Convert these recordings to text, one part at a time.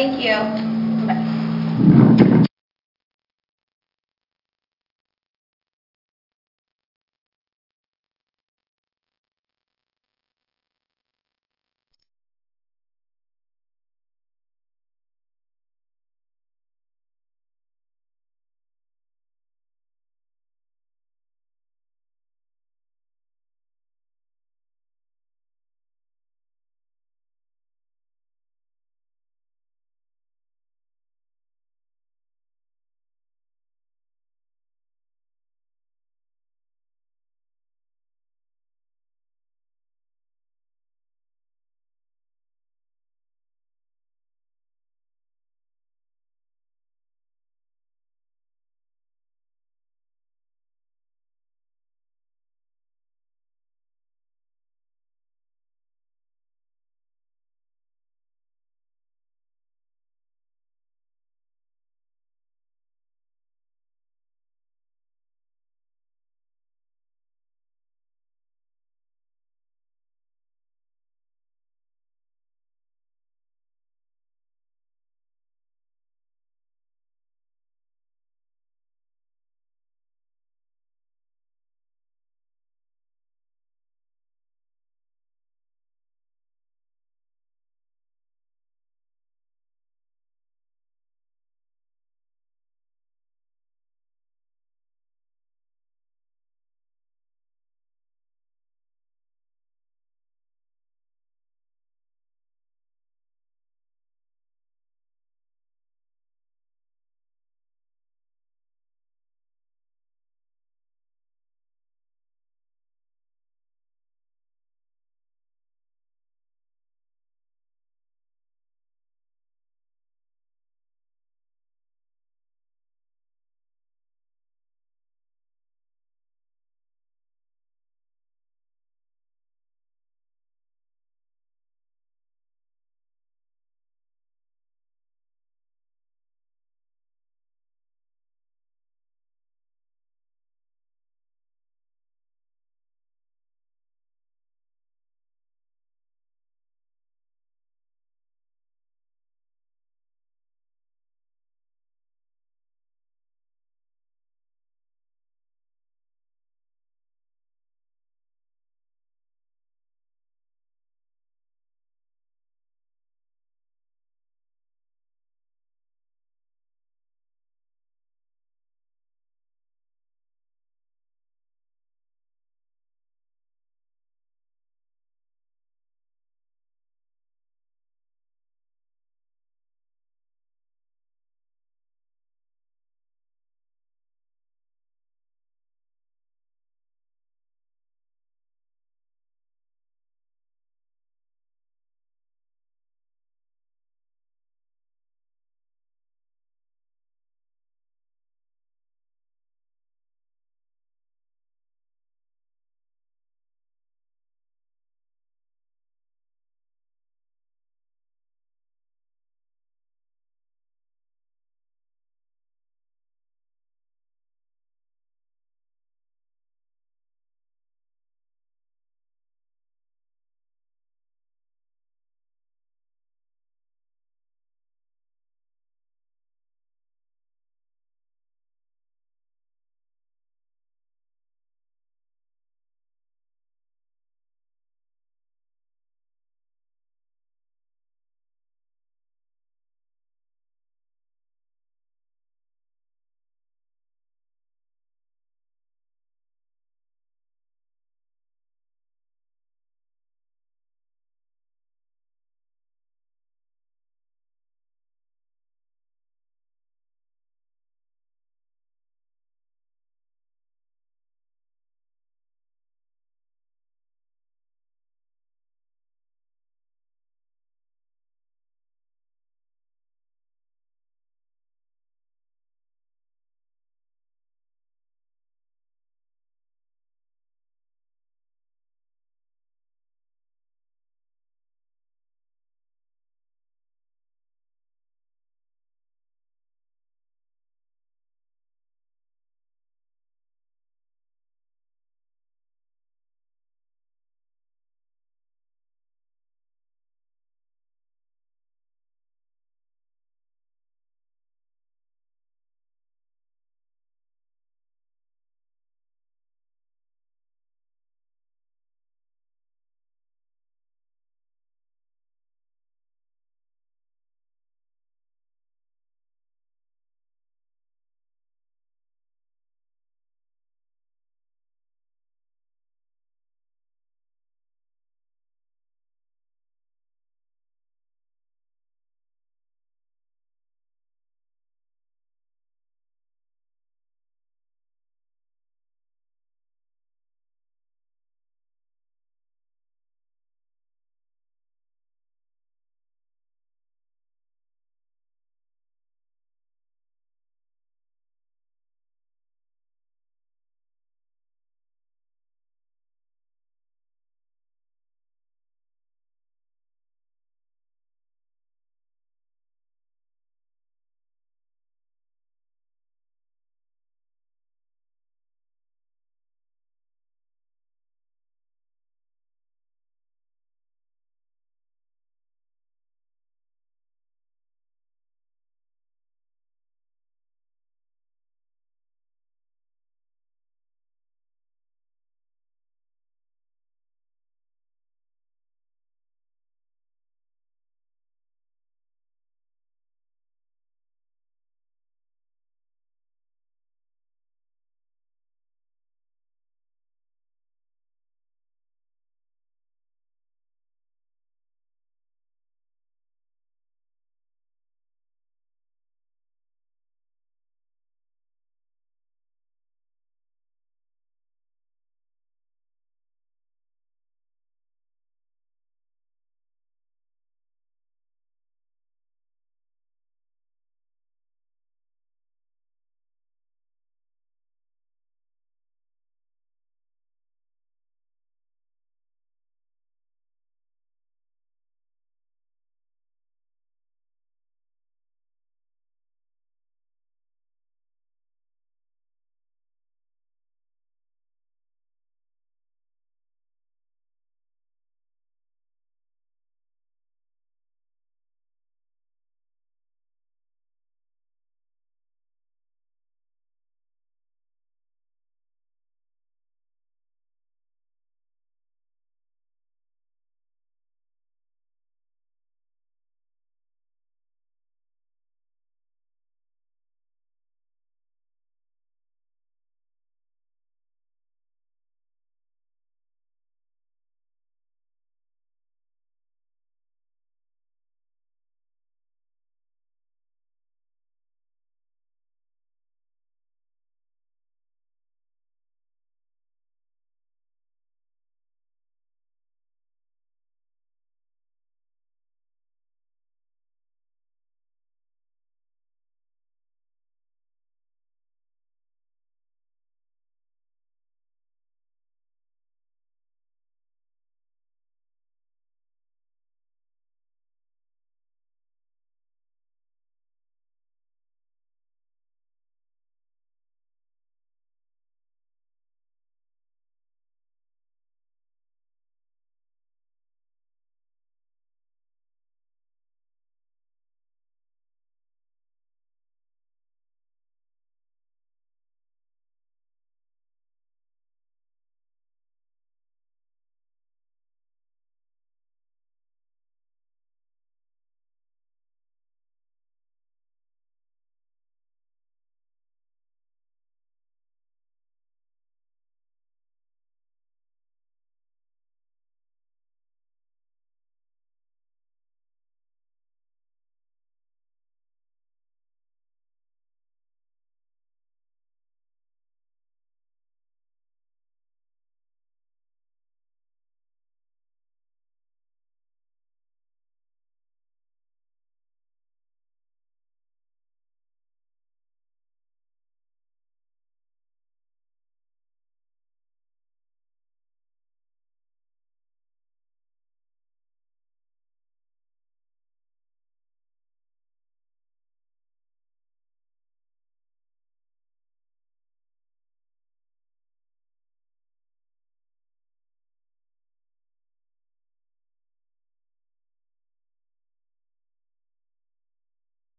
Thank you. Bye.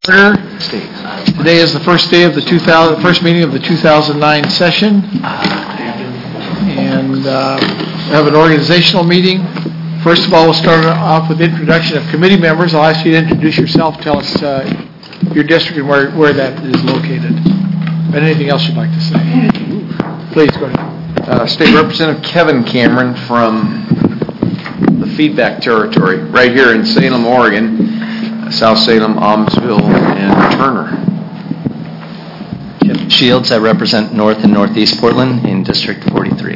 Today is the first day of the first meeting of the 2009 session, and we have an organizational meeting. First of all, we'll start off with the introduction of committee members. I'll ask you to introduce yourself. Tell us your district and where that is located. And anything else you'd like to say. Please go ahead. State Representative Kevin Cameron from the Feedback Territory, right here in Salem, Oregon. South Salem, Almsville, and Turner. Jim Shields, I represent North and Northeast Portland in District 43.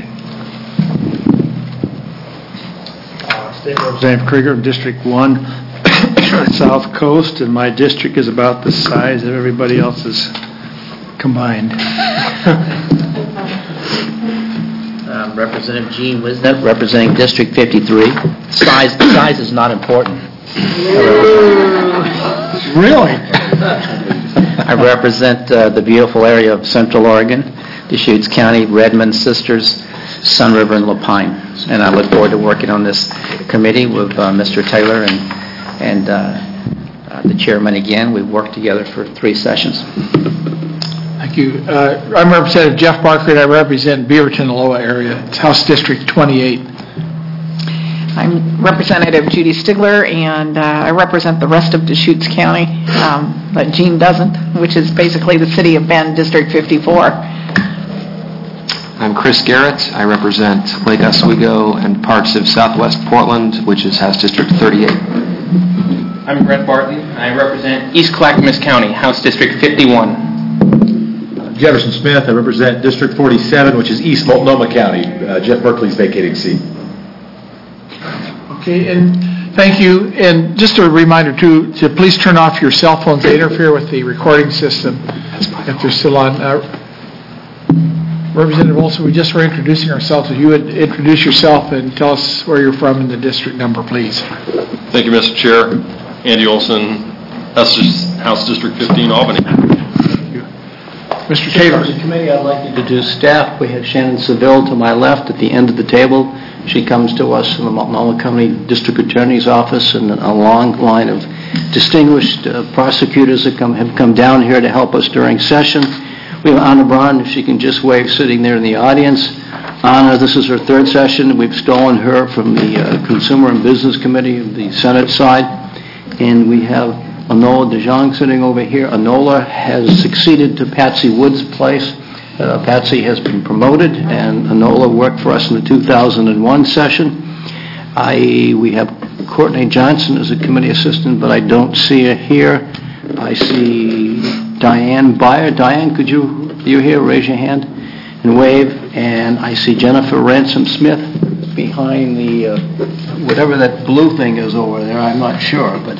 State Representative Krieger of District 1, South Coast, and my district is about the size of everybody else's combined. Representative Gene Wisnett, representing District 53. Size is not important. Really? I represent the beautiful area of Central Oregon, Deschutes County, Redmond, Sisters, Sun River, and Lapine. And I look forward to working on this committee with Mr. Taylor and the chairman again. We've worked together for 3 sessions. Thank you. I'm Representative Jeff Barker, and I represent Beaverton-Aloha area. It's House District 28. I'm Representative Judy Stigler, and I represent the rest of Deschutes County, but Gene doesn't, which is basically the city of Bend, District 54. I'm Chris Garrett. I represent Lake Oswego and parts of southwest Portland, which is House District 38. I'm Brett Bartley. I represent East Clackamas County, House District 51. Jefferson Smith. I represent District 47, which is East Multnomah County, Jeff Berkeley's vacating seat. Okay, and thank you. And just a reminder to please turn off your cell phones. They interfere with the recording system if they're still on. Representative Olson, we just were introducing ourselves. If you would introduce yourself and tell us where you're from and the district number, please. Thank you, Mr. Chair. Andy Olson, House District 15, Albany. Thank you. Mr. Taylor. The committee, I'd like to introduce staff. We have Shannon Seville to my left at the end of the table. She comes to us from the Multnomah County District Attorney's Office, and a long line of distinguished prosecutors that have come down here to help us during session. We have Anna Braun, if she can just wave, sitting there in the audience. Anna, this is her 3rd session. We've stolen her from the Consumer and Business Committee of the Senate side. And we have Anola DeJong sitting over here. Anola has succeeded to Patsy Wood's place. Patsy has been promoted, and Anola worked for us in the 2001 session. We have Courtney Johnson as a committee assistant, but I don't see her here. I see Diane Byer. Diane, could you here? Raise your hand and wave. And I see Jennifer Ransom Smith behind the whatever that blue thing is over there. I'm not sure, but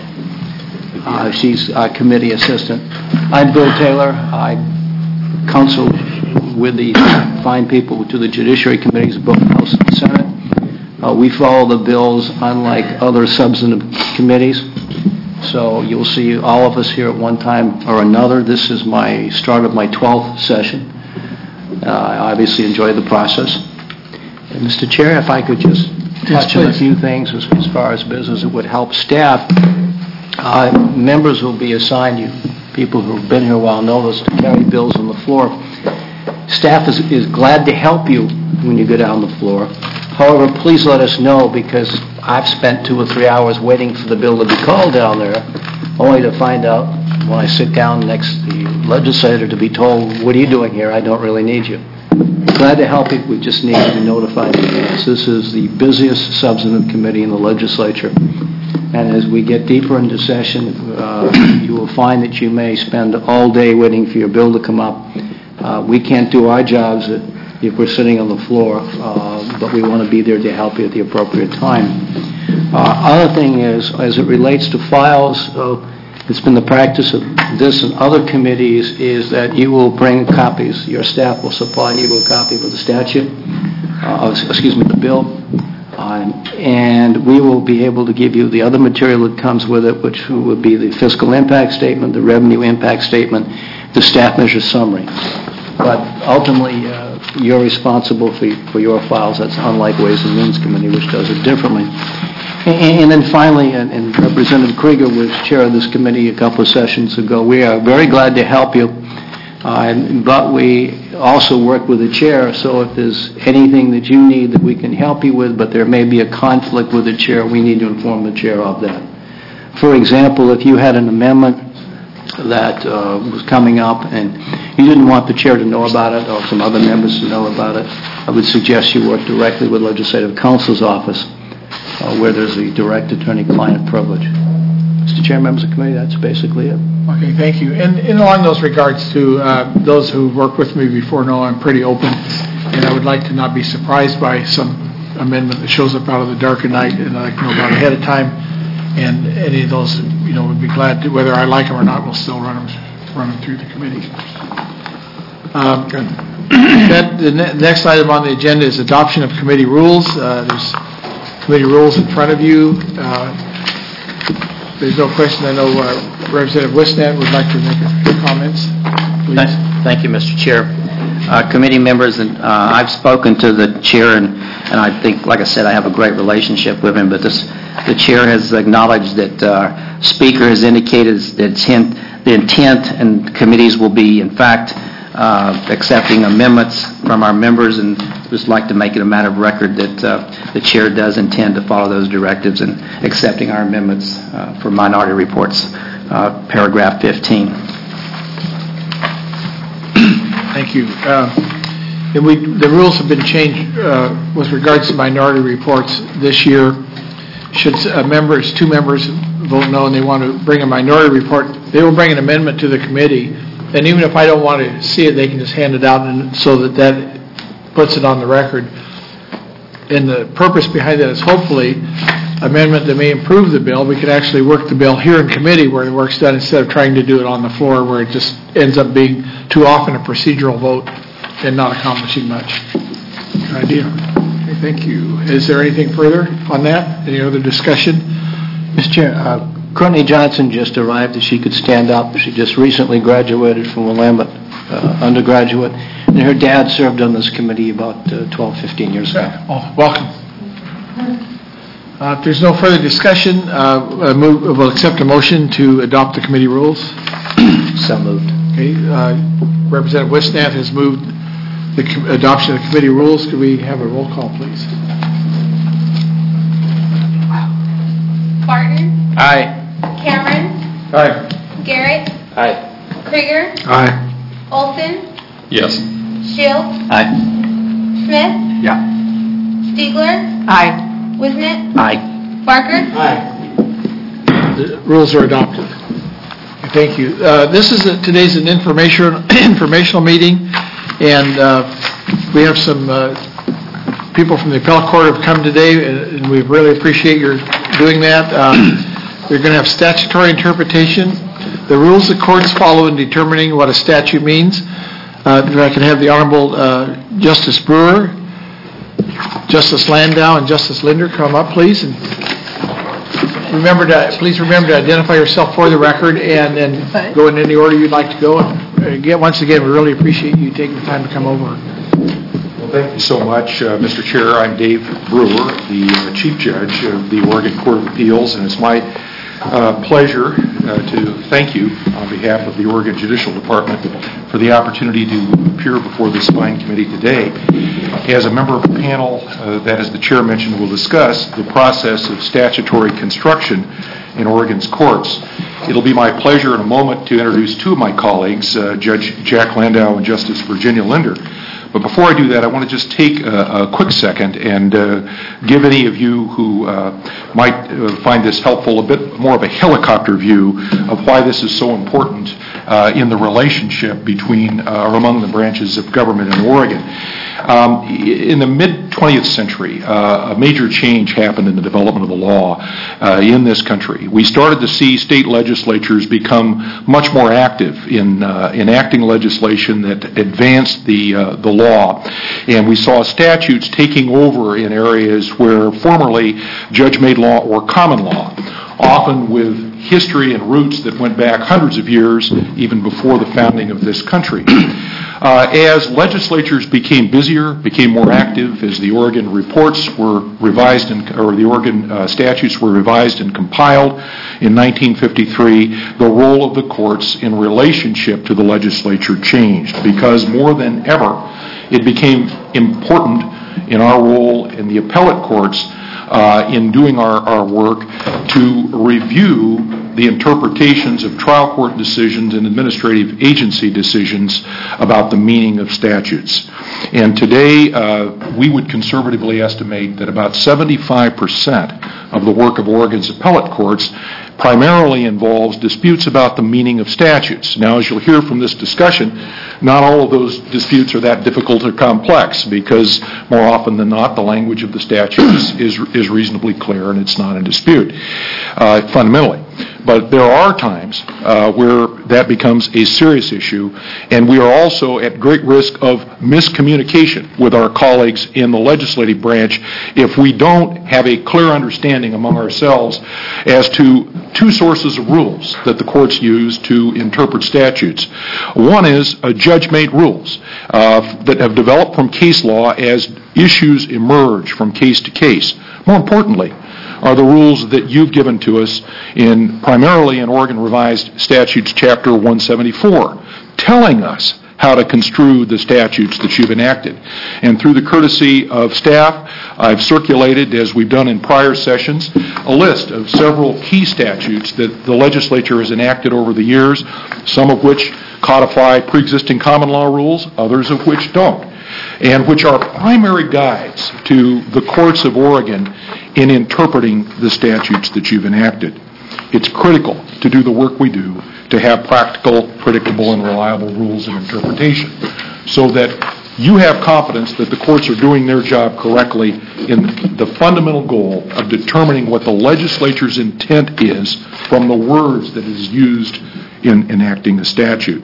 she's our committee assistant. I'm Bill Taylor. I counsel with the fine people to the Judiciary Committees of both House and Senate. We follow the bills unlike other substantive committees. So you'll see all of us here at one time or another. This is my start of my 12th session. I obviously enjoy the process. And Mr. Chair, if I could just touch on a few things as far as business that would help staff. Members will be assigned, you people who have been here a while know this, to carry bills on the floor. Staff is glad to help you when you go down the floor. However, please let us know, because I've spent 2 or 3 hours waiting for the bill to be called down there, only to find out when I sit down next to the legislator to be told, what are you doing here? I don't really need you. Glad to help you. We just need to be notified in advance. This is the busiest substantive committee in the legislature. And as we get deeper into session, you will find that you may spend all day waiting for your bill to come up. We can't do our jobs if we're sitting on the floor, but we want to be there to help you at the appropriate time. Other thing is, as it relates to files, it's been the practice of this and other committees is that you will bring copies. Your staff will supply you with a copy of the statute, the bill, and we will be able to give you the other material that comes with it, which would be the fiscal impact statement, the revenue impact statement, the staff measure summary. But ultimately, you're responsible for your files. That's unlike Ways and Means Committee, which does it differently. And then finally, and Representative Krieger was chair of this committee a couple of sessions ago, we are very glad to help you, but we also work with the chair, so if there's anything that you need that we can help you with, but there may be a conflict with the chair, we need to inform the chair of that. For example, if you had an amendment that was coming up and you didn't want the chair to know about it or some other members to know about it, I would suggest you work directly with Legislative Counsel's office where there's a direct attorney-client privilege. Mr. Chair, members of the committee, that's basically it. Okay, thank you. And along those regards to those who worked with me before know I'm pretty open, and I would like to not be surprised by some amendment that shows up out of the dark at night, and I like to know about ahead of time. And any of those, would be glad to, whether I like them or not, we'll still run them through the committee. The next item on the agenda is adoption of committee rules. There's committee rules in front of you. There's no question. I know Representative Wisnett would like to make a few comments. Please. Thank you, Mr. Chair. Committee members, and I've spoken to the chair, and I think, like I said, I have a great relationship with him, but the chair has acknowledged that Speaker has indicated that the intent and committees will be, in fact, accepting amendments from our members, and just like to make it a matter of record that the chair does intend to follow those directives and accepting our amendments for minority reports, paragraph 15. Thank you. And the rules have been changed with regards to minority reports this year. Should two members vote no and they want to bring a minority report, they will bring an amendment to the committee. And even if I don't want to see it, they can just hand it out, and so that puts it on the record. And the purpose behind that is hopefully amendment that may improve the bill. We could actually work the bill here in committee where the work's done instead of trying to do it on the floor where it just ends up being too often a procedural vote and not accomplishing much. Good idea. Okay, thank you. Is there anything further on that? Any other discussion? Mr. Chair, Courtney Johnson just arrived. If she could stand up. She just recently graduated from Willamette undergraduate, and her dad served on this committee about 12, 15 years ago. Oh, welcome. If there's no further discussion, we'll accept a motion to adopt the committee rules. So moved. Okay. Representative Wisnett has moved the adoption of the committee rules. Could we have a roll call, please? Barton. Aye. Cameron. Aye. Garrett. Aye. Krieger. Aye. Olson. Yes. Shields. Aye. Smith. Yeah. Stiegler. Aye. Wisnett. Aye. Barker. Aye. The rules are adopted. Thank you. Today's an informational meeting, and we have some people from the appellate court have come today, and we really appreciate your doing that. We're going to have statutory interpretation. The rules the courts follow in determining what a statute means. If I can have the Honorable Justice Brewer, Justice Landau, and Justice Linder come up, please. And please remember to identify yourself for the record, and then go in any order you'd like to go. And again, once again, we really appreciate you taking the time to come over. Well, thank you so much, Mr. Chair. I'm Dave Brewer, the Chief Judge of the Oregon Court of Appeals, and it's my pleasure to thank you on behalf of the Oregon Judicial Department for the opportunity to appear before this fine committee today. As a member of the panel that, as the chair mentioned, will discuss the process of statutory construction in Oregon's courts. It'll be my pleasure in a moment to introduce two of my colleagues, Judge Jack Landau and Justice Virginia Linder. But before I do that, I want to just take a quick second and give any of you who might find this helpful a bit more of a helicopter view of why this is so important in the relationship between or among the branches of government in Oregon. In the mid-20th century, a major change happened in the development of the law in this country. We started to see state legislatures become much more active in enacting legislation that advanced the law, and we saw statutes taking over in areas where formerly judge-made law or common law, often with history and roots that went back hundreds of years, even before the founding of this country. As legislatures became busier, became more active, as the Oregon reports were revised, or the Oregon statutes were revised and compiled in 1953, the role of the courts in relationship to the legislature changed, because more than ever, it became important in our role in the appellate courts in doing our work to review the interpretations of trial court decisions and administrative agency decisions about the meaning of statutes. And today, we would conservatively estimate that about 75% of the work of Oregon's appellate courts primarily involves disputes about the meaning of statutes. Now, as you'll hear from this discussion, not all of those disputes are that difficult or complex, because more often than not, the language of the statutes is reasonably clear and it's not in dispute, fundamentally. But there are times where that becomes a serious issue, and we are also at great risk of miscommunication with our colleagues in the legislative branch if we don't have a clear understanding among ourselves as to two sources of rules that the courts use to interpret statutes. One is judge-made rules that have developed from case law as issues emerge from case to case. More importantly, are the rules that you've given to us primarily in Oregon Revised Statutes Chapter 174, telling us how to construe the statutes that you've enacted. And through the courtesy of staff, I've circulated, as we've done in prior sessions, a list of several key statutes that the legislature has enacted over the years, some of which codify pre-existing common law rules, others of which don't, and which are primary guides to the courts of Oregon in interpreting the statutes that you've enacted. It's critical to do the work we do to have practical, predictable, and reliable rules of interpretation so that you have confidence that the courts are doing their job correctly in the fundamental goal of determining what the legislature's intent is from the words that is used in enacting the statute.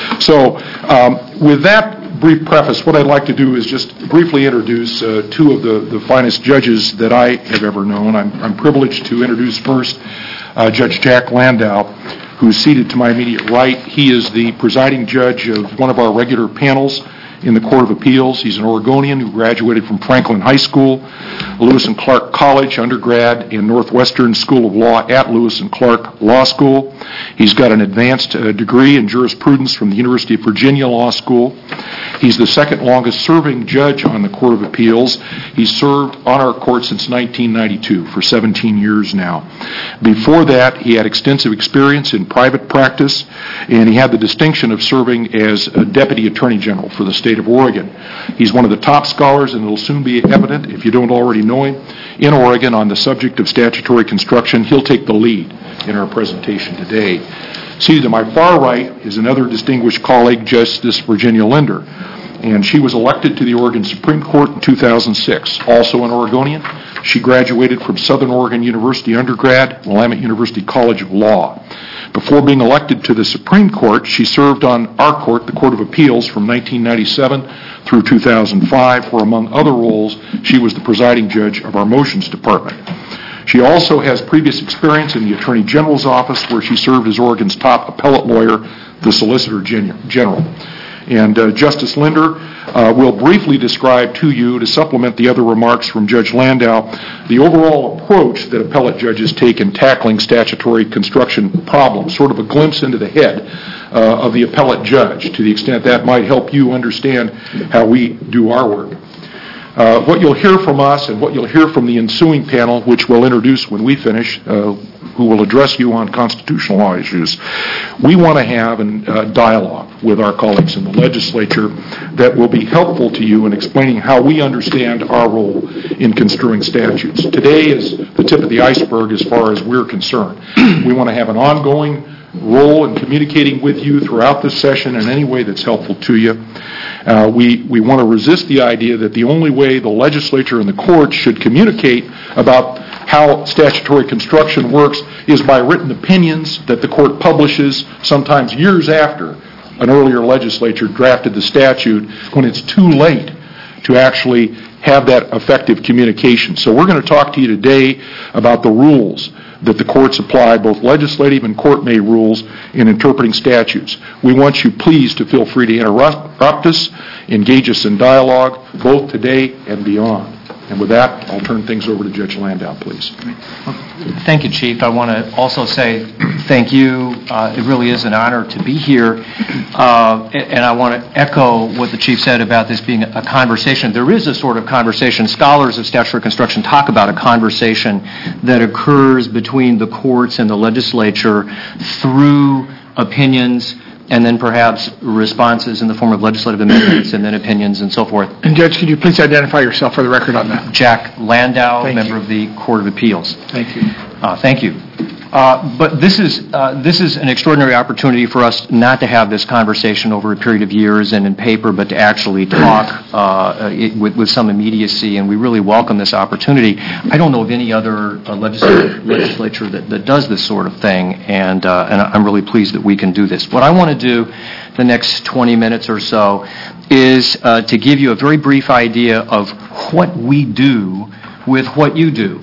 So with that brief preface, what I'd like to do is just briefly introduce two of the finest judges that I have ever known. I'm privileged to introduce first Judge Jack Landau, who's seated to my immediate right. He is the presiding judge of one of our regular panels in the Court of Appeals. He's an Oregonian who graduated from Franklin High School, Lewis and Clark College, undergrad, and Northwestern School of Law at Lewis and Clark Law School. He's got an advanced degree in jurisprudence from the University of Virginia Law School. He's the second longest serving judge on the Court of Appeals. He's served on our court since 1992, for 17 years now. Before that, he had extensive experience in private practice, and he had the distinction of serving as a Deputy Attorney General for the state of Oregon. He's one of the top scholars, and it'll soon be evident, if you don't already know him, in Oregon on the subject of statutory construction. He'll take the lead in our presentation today. Seated to my far right is another distinguished colleague, Justice Virginia Linder, and she was elected to the Oregon Supreme Court in 2006. Also an Oregonian, she graduated from Southern Oregon University undergrad, Willamette University College of Law. Before being elected to the Supreme Court, she served on our court, the Court of Appeals, from 1997 through 2005, where among other roles, she was the presiding judge of our motions department. She also has previous experience in the Attorney General's office, where she served as Oregon's top appellate lawyer, the Solicitor General. And Justice Linder will briefly describe to you, to supplement the other remarks from Judge Landau, the overall approach that appellate judges take in tackling statutory construction problems, sort of a glimpse into the head of the appellate judge, to the extent that might help you understand how we do our work. What you'll hear from us and what you'll hear from the ensuing panel, which we'll introduce when we finish, who will address you on constitutional law issues, we want to have a dialogue with our colleagues in the legislature that will be helpful to you in explaining how we understand our role in construing statutes. Today is the tip of the iceberg as far as we're concerned. We want to have an ongoing role in communicating with you throughout this session in any way that's helpful to you. We want to resist the idea that the only way the legislature and the courts should communicate about how statutory construction works is by written opinions that the court publishes sometimes years after an earlier legislature drafted the statute, when it's too late to actually have that effective communication. So we're going to talk to you today about the rules that the courts apply, both legislative and court-made rules, in interpreting statutes. We want you, please, to feel free to interrupt us, engage us in dialogue, both today and beyond. And with that, I'll turn things over to Judge Landau, please. Thank you, Chief. I want to also say thank you. It really is an honor to be here. And I want to echo what the Chief said about this being a conversation. There is a sort of conversation. Scholars of statutory construction talk about a conversation that occurs between the courts and the legislature through opinions and then perhaps responses in the form of legislative amendments and then opinions and so forth. And Judge, could you please identify yourself for the record on that? Jack Landau, member of the Court of Appeals. Thank you. Thank you. But this is an extraordinary opportunity for us not to have this conversation over a period of years and in paper, but to actually talk with some immediacy, and we really welcome this opportunity. I don't know of any other legislature that does this sort of thing, and I'm really pleased that we can do this. What I want to do the next 20 minutes or so is to give you a very brief idea of what we do with what you do.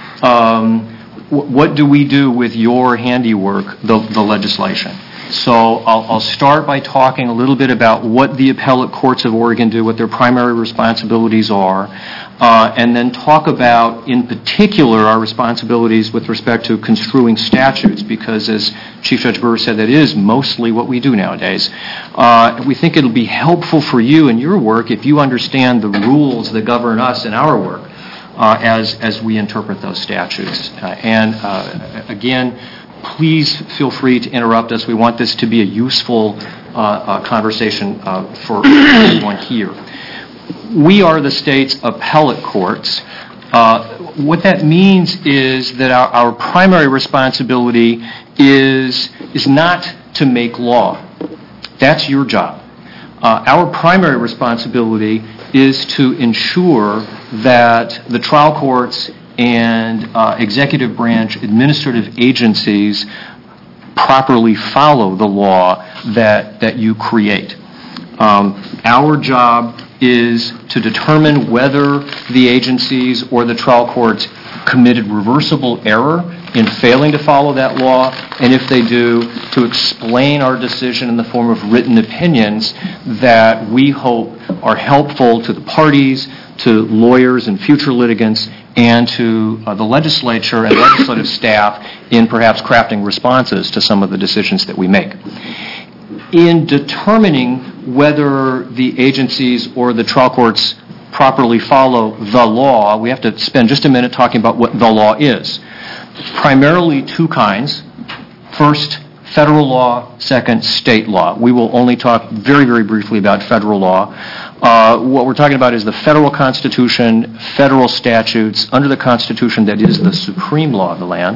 What do we do with your handiwork, the legislation? So I'll start by talking a little bit about what the appellate courts of Oregon do, what their primary responsibilities are, and then talk about, in particular, our responsibilities with respect to construing statutes, because as Chief Judge Brewer said, that is mostly what we do nowadays. We think it'll be helpful for you in your work if you understand the rules that govern us in our work. As we interpret those statutes. Again, please feel free to interrupt us. We want this to be a useful conversation for everyone here. We are the state's appellate courts. What that means is that our primary responsibility is not to make law. That's your job. Our primary responsibility is to ensure that the trial courts and executive branch administrative agencies properly follow the law that you create. Our job is to determine whether the agencies or the trial courts committed reversible error in failing to follow that law, and if they do, to explain our decision in the form of written opinions that we hope are helpful to the parties, to lawyers and future litigants, and to the legislature and legislative staff in perhaps crafting responses to some of the decisions that we make. In determining whether the agencies or the trial courts properly follow the law, we have to spend just a minute talking about what the law is. Primarily two kinds. First, federal law. Second, state law. We will only talk very, very briefly about federal law. What we're talking about is the federal Constitution, federal statutes. Under the Constitution, that is the supreme law of the land.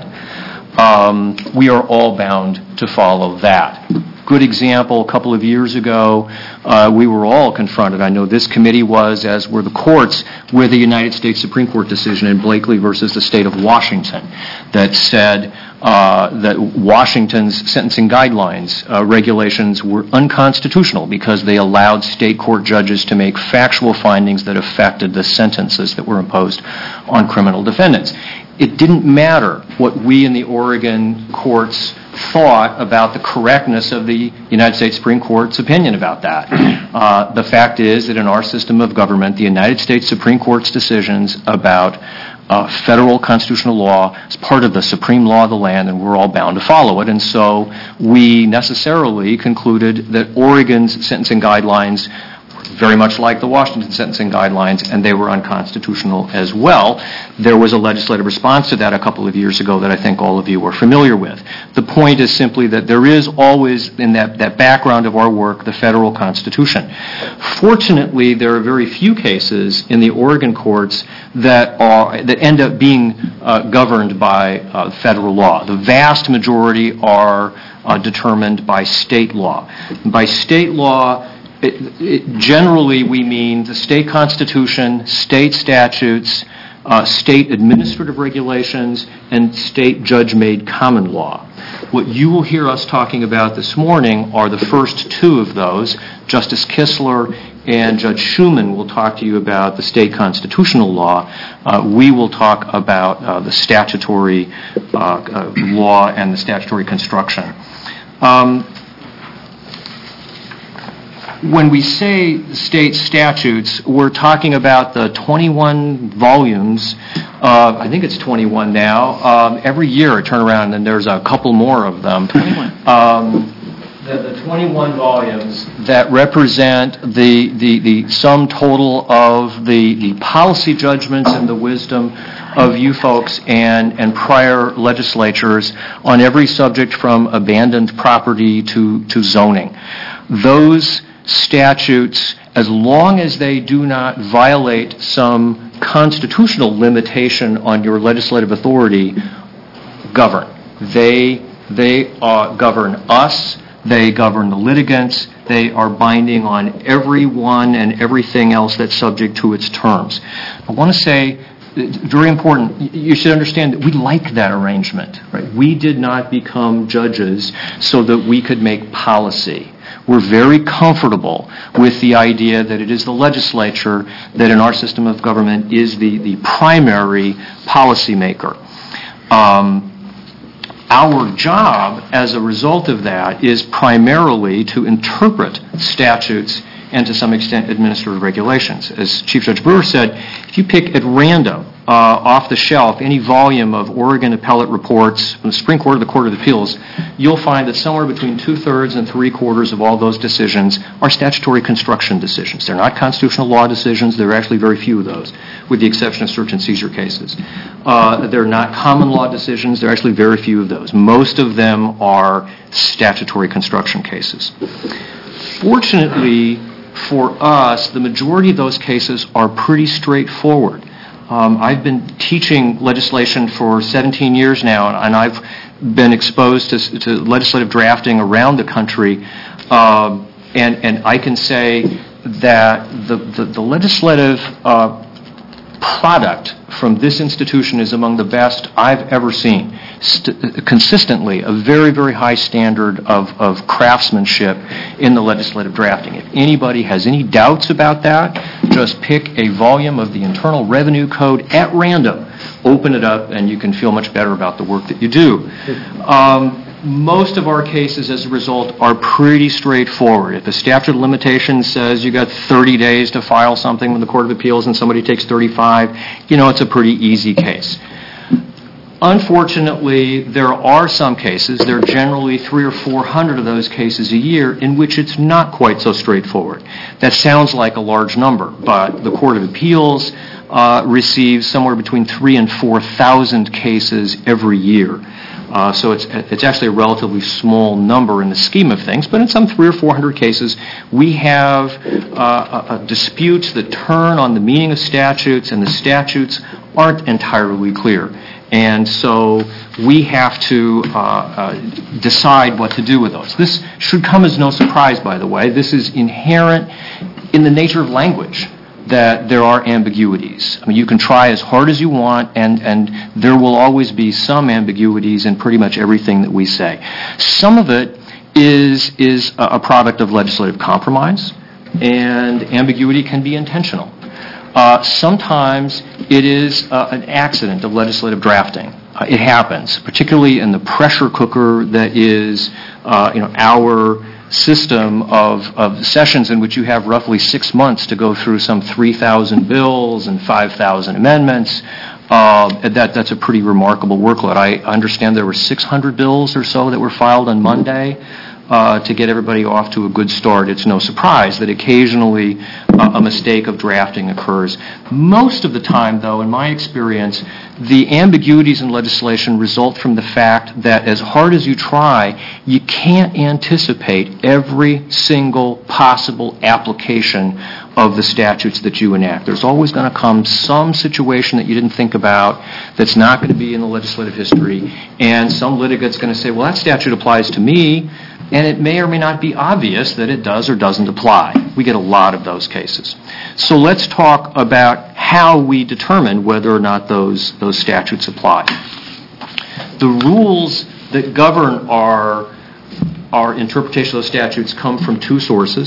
We are all bound to follow that. Good example, a couple of years ago, we were all confronted, I know this committee was, as were the courts, with the United States Supreme Court decision in Blakely versus the state of Washington that said that Washington's sentencing guidelines regulations were unconstitutional because they allowed state court judges to make factual findings that affected the sentences that were imposed on criminal defendants. It didn't matter what we in the Oregon courts thought about the correctness of the United States Supreme Court's opinion about that. The fact is that in our system of government, the United States Supreme Court's decisions about federal constitutional law is part of the supreme law of the land, and we're all bound to follow it. And so we necessarily concluded that Oregon's sentencing guidelines very much like the Washington sentencing guidelines, and they were unconstitutional as well. There was a legislative response to that a couple of years ago that I think all of you are familiar with. The point is simply that there is always, in that background of our work, the federal Constitution. Fortunately, there are very few cases in the Oregon courts that end up being governed by federal law. The vast majority are determined by state law. By state law, generally we mean the state constitution, state statutes, state administrative regulations, and state judge-made common law. What you will hear us talking about this morning are the first two of those. Justice Kistler and Judge Schuman will talk to you about the state constitutional law. We will talk about the statutory law and the statutory construction. When we say state statutes, we're talking about the 21 volumes, I think it's 21 now. Every year I turn around and there's a couple more of them. 21. The 21 volumes that represent the sum total of the policy judgments and the wisdom of you folks and prior legislatures on every subject from abandoned property to zoning. Those statutes, as long as they do not violate some constitutional limitation on your legislative authority, govern. They govern us. They govern the litigants. They are binding on everyone and everything else that's subject to its terms. I want to say, very important, you should understand that we like that arrangement. Right? We did not become judges so that we could make policy. We're very comfortable with the idea that it is the legislature that in our system of government is the primary policymaker. Our job as a result of that is primarily to interpret statutes and to some extent administrative regulations. As Chief Judge Brewer said, if you pick at random off the shelf any volume of Oregon appellate reports from the Supreme Court or the Court of Appeals, you'll find that somewhere between 2/3 and 3/4 of all those decisions are statutory construction decisions. They're not constitutional law decisions. There are actually very few of those, with the exception of search and seizure cases. They're not common law decisions. There are actually very few of those. Most of them are statutory construction cases. Fortunately for us, the majority of those cases are pretty straightforward. I've been teaching legislation for 17 years now, and I've been exposed to legislative drafting around the country, and I can say that the legislative product from this institution is among the best I've ever seen. Consistently, a very, very high standard of craftsmanship in the legislative drafting. If anybody has any doubts about that, just pick a volume of the Internal Revenue Code at random, open it up, and you can feel much better about the work that you do. Most of our cases, as a result, are pretty straightforward. If the statute of limitations says you got 30 days to file something with the Court of Appeals and somebody takes 35, it's a pretty easy case. Unfortunately, there are some cases, there are generally 300 or 400 of those cases a year, in which it's not quite so straightforward. That sounds like a large number, but the Court of Appeals receives somewhere between 3,000 and 4,000 cases every year. So it's actually a relatively small number in the scheme of things, but in some 300 or 400 cases, we have disputes that turn on the meaning of statutes, and the statutes aren't entirely clear. And so we have to decide what to do with those. This should come as no surprise, by the way. This is inherent in the nature of language, that there are ambiguities. I mean, you can try as hard as you want, and there will always be some ambiguities in pretty much everything that we say. Some of it is a product of legislative compromise, and ambiguity can be intentional. Sometimes it is an accident of legislative drafting. It happens, particularly in the pressure cooker that is our system of sessions in which you have roughly 6 months to go through some 3,000 bills and 5,000 amendments. That's a pretty remarkable workload. I understand there were 600 bills or so that were filed on Monday. To get everybody off to a good start, it's no surprise that occasionally a mistake of drafting occurs. Most of the time, though, in my experience, the ambiguities in legislation result from the fact that as hard as you try, you can't anticipate every single possible application of the statutes that you enact. There's always going to come some situation that you didn't think about that's not going to be in the legislative history, and some litigant's going to say, well, that statute applies to me, and it may or may not be obvious that it does or doesn't apply. We get a lot of those cases. So let's talk about how we determine whether or not those statutes apply. The rules that govern our interpretation of those statutes come from two sources.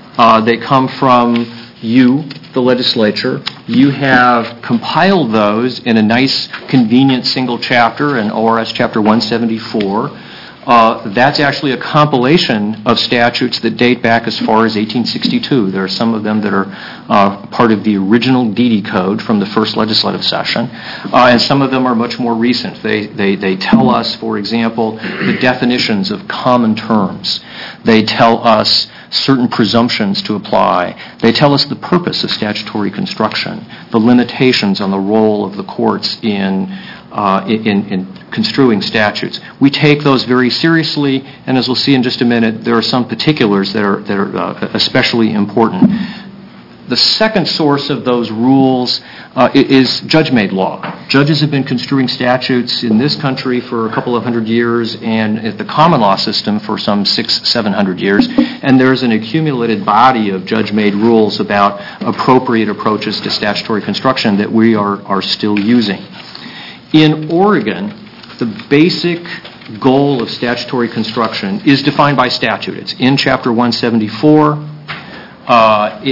They come from you, the legislature. You have compiled those in a nice, convenient single chapter in ORS Chapter 174. That's actually a compilation of statutes that date back as far as 1862. There are some of them that are part of the original DD Code from the first legislative session, and some of them are much more recent. They tell us, for example, the definitions of common terms. They tell us certain presumptions to apply. They tell us the purpose of statutory construction, the limitations on the role of the courts in construing statutes. We take those very seriously, and as we'll see in just a minute, there are some particulars that are especially important. The second source of those rules is judge-made law. Judges have been construing statutes in this country for a couple of hundred years and at the common law system for some 600-700 years, and there's an accumulated body of judge-made rules about appropriate approaches to statutory construction that we are still using. In Oregon, the basic goal of statutory construction is defined by statute. It's in Chapter 174. At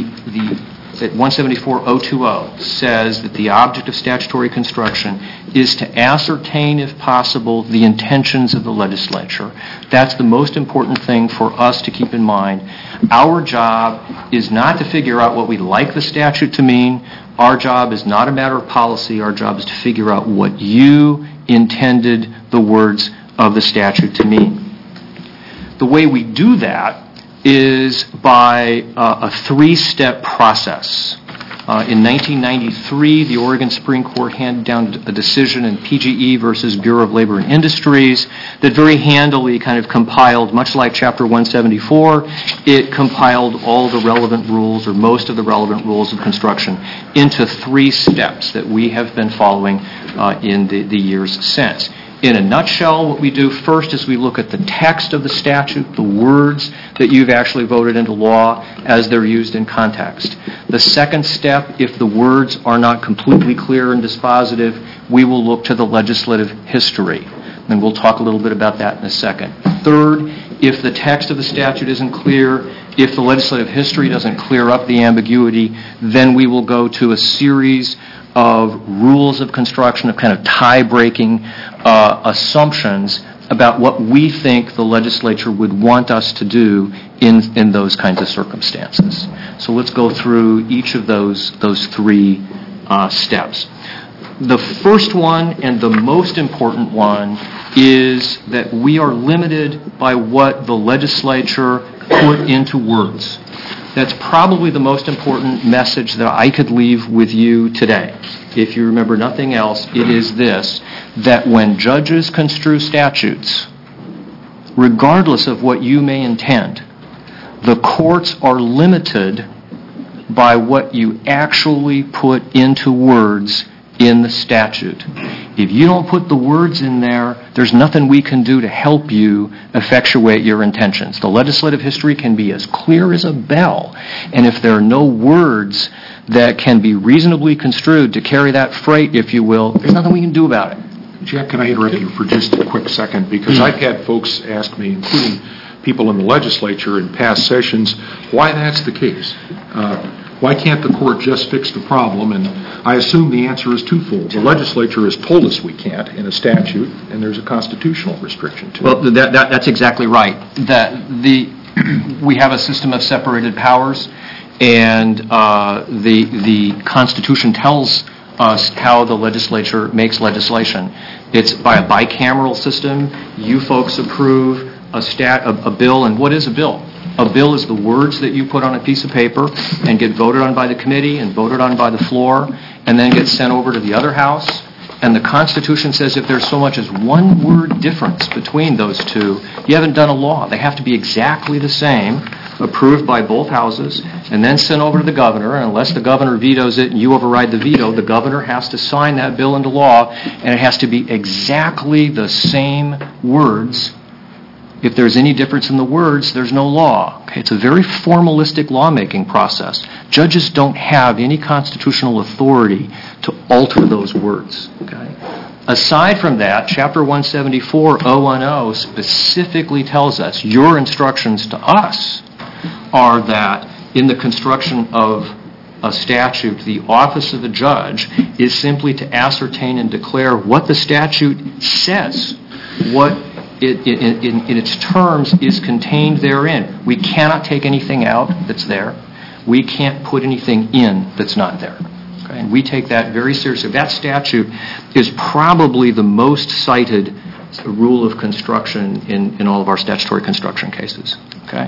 174.020 says that the object of statutory construction is to ascertain, if possible, the intentions of the legislature. That's the most important thing for us to keep in mind. Our job is not to figure out what we'd like the statute to mean. Our job is not a matter of policy. Our job is to figure out what you intended the words of the statute to mean. The way we do that is by a three-step process. In 1993, the Oregon Supreme Court handed down a decision in PGE versus Bureau of Labor and Industries that very handily kind of compiled, much like Chapter 174, it compiled all the relevant rules, or most of the relevant rules of construction, into three steps that we have been following in the years since. In a nutshell, what we do first is we look at the text of the statute, the words that you've actually voted into law as they're used in context. The second step, if the words are not completely clear and dispositive, we will look to the legislative history. And we'll talk a little bit about that in a second. Third, if the text of the statute isn't clear, if the legislative history doesn't clear up the ambiguity, then we will go to a series of rules of construction, of kind of tie-breaking assumptions about what we think the legislature would want us to do in those kinds of circumstances. So let's go through each of those three steps. The first one, and the most important one, is that we are limited by what the legislature put into words. That's probably the most important message that I could leave with you today. If you remember nothing else, it is this, that when judges construe statutes, regardless of what you may intend, the courts are limited by what you actually put into words in the statute. If you don't put the words in there, there's nothing we can do to help you effectuate your intentions. The legislative history can be as clear as a bell, and if there are no words that can be reasonably construed to carry that freight, if you will, there's nothing we can do about it. Jack, can I interrupt you for just a quick second? Because I've had folks ask me, including people in the legislature in past sessions, why that's the case. Why can't the court just fix the problem? And I assume the answer is twofold. The legislature has told us we can't in a statute, and there's a constitutional restriction to it. Well, that's exactly right. We have a system of separated powers, and the Constitution tells us how the legislature makes legislation. It's by a bicameral system. You folks approve a bill, and what is a bill? A bill is the words that you put on a piece of paper and get voted on by the committee and voted on by the floor and then get sent over to the other house. And the Constitution says if there's so much as one word difference between those two, you haven't done a law. They have to be exactly the same, approved by both houses, and then sent over to the governor. And unless the governor vetoes it and you override the veto, the governor has to sign that bill into law, and it has to be exactly the same words. If there's any difference in the words, there's no law. Okay? It's a very formalistic lawmaking process. Judges don't have any constitutional authority to alter those words. Okay? Aside from that, Chapter 174.010 specifically tells us your instructions to us are that in the construction of a statute, the office of a judge is simply to ascertain and declare what the statute says, what in its terms is contained therein. We cannot take anything out that's there. We can't put anything in that's not there. Okay? And we take that very seriously. That statute is probably the most cited rule of construction in all of our statutory construction cases. Okay?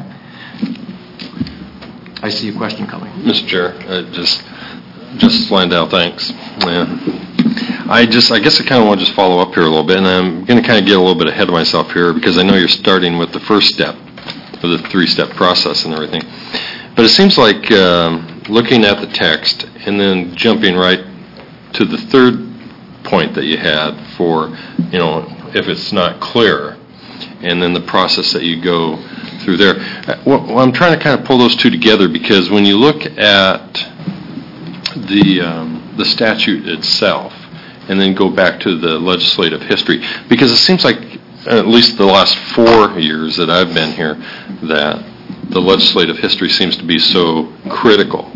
I see a question coming. Mr. Chair, Justice Landau, thanks. I guess I kind of want to just follow up here a little bit, and I'm going to kind of get a little bit ahead of myself here because I know you're starting with the first step of the three-step process and everything. But it seems like looking at the text and then jumping right to the third point that you had for, if it's not clear, and then the process that you go through there. Well, I'm trying to kind of pull those two together because when you look at the statute itself and then go back to the legislative history, because it seems like, at least the last 4 years that I've been here, that the legislative history seems to be so critical.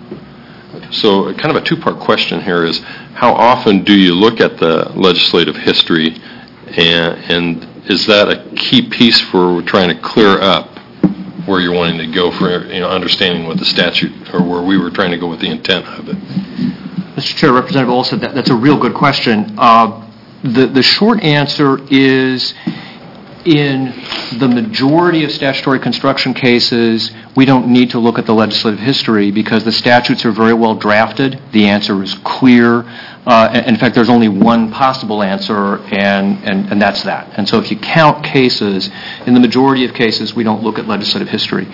So kind of a two-part question here is, how often do you look at the legislative history, and is that a key piece for trying to clear up where you're wanting to go for understanding what the statute, or where we were trying to go with the intent of it? Mr. Chair, Representative Olson, that's a real good question. The short answer is, in the majority of statutory construction cases, we don't need to look at the legislative history because the statutes are very well drafted. The answer is clear. In fact, there's only one possible answer, and that's that. And so if you count cases, in the majority of cases, we don't look at legislative history.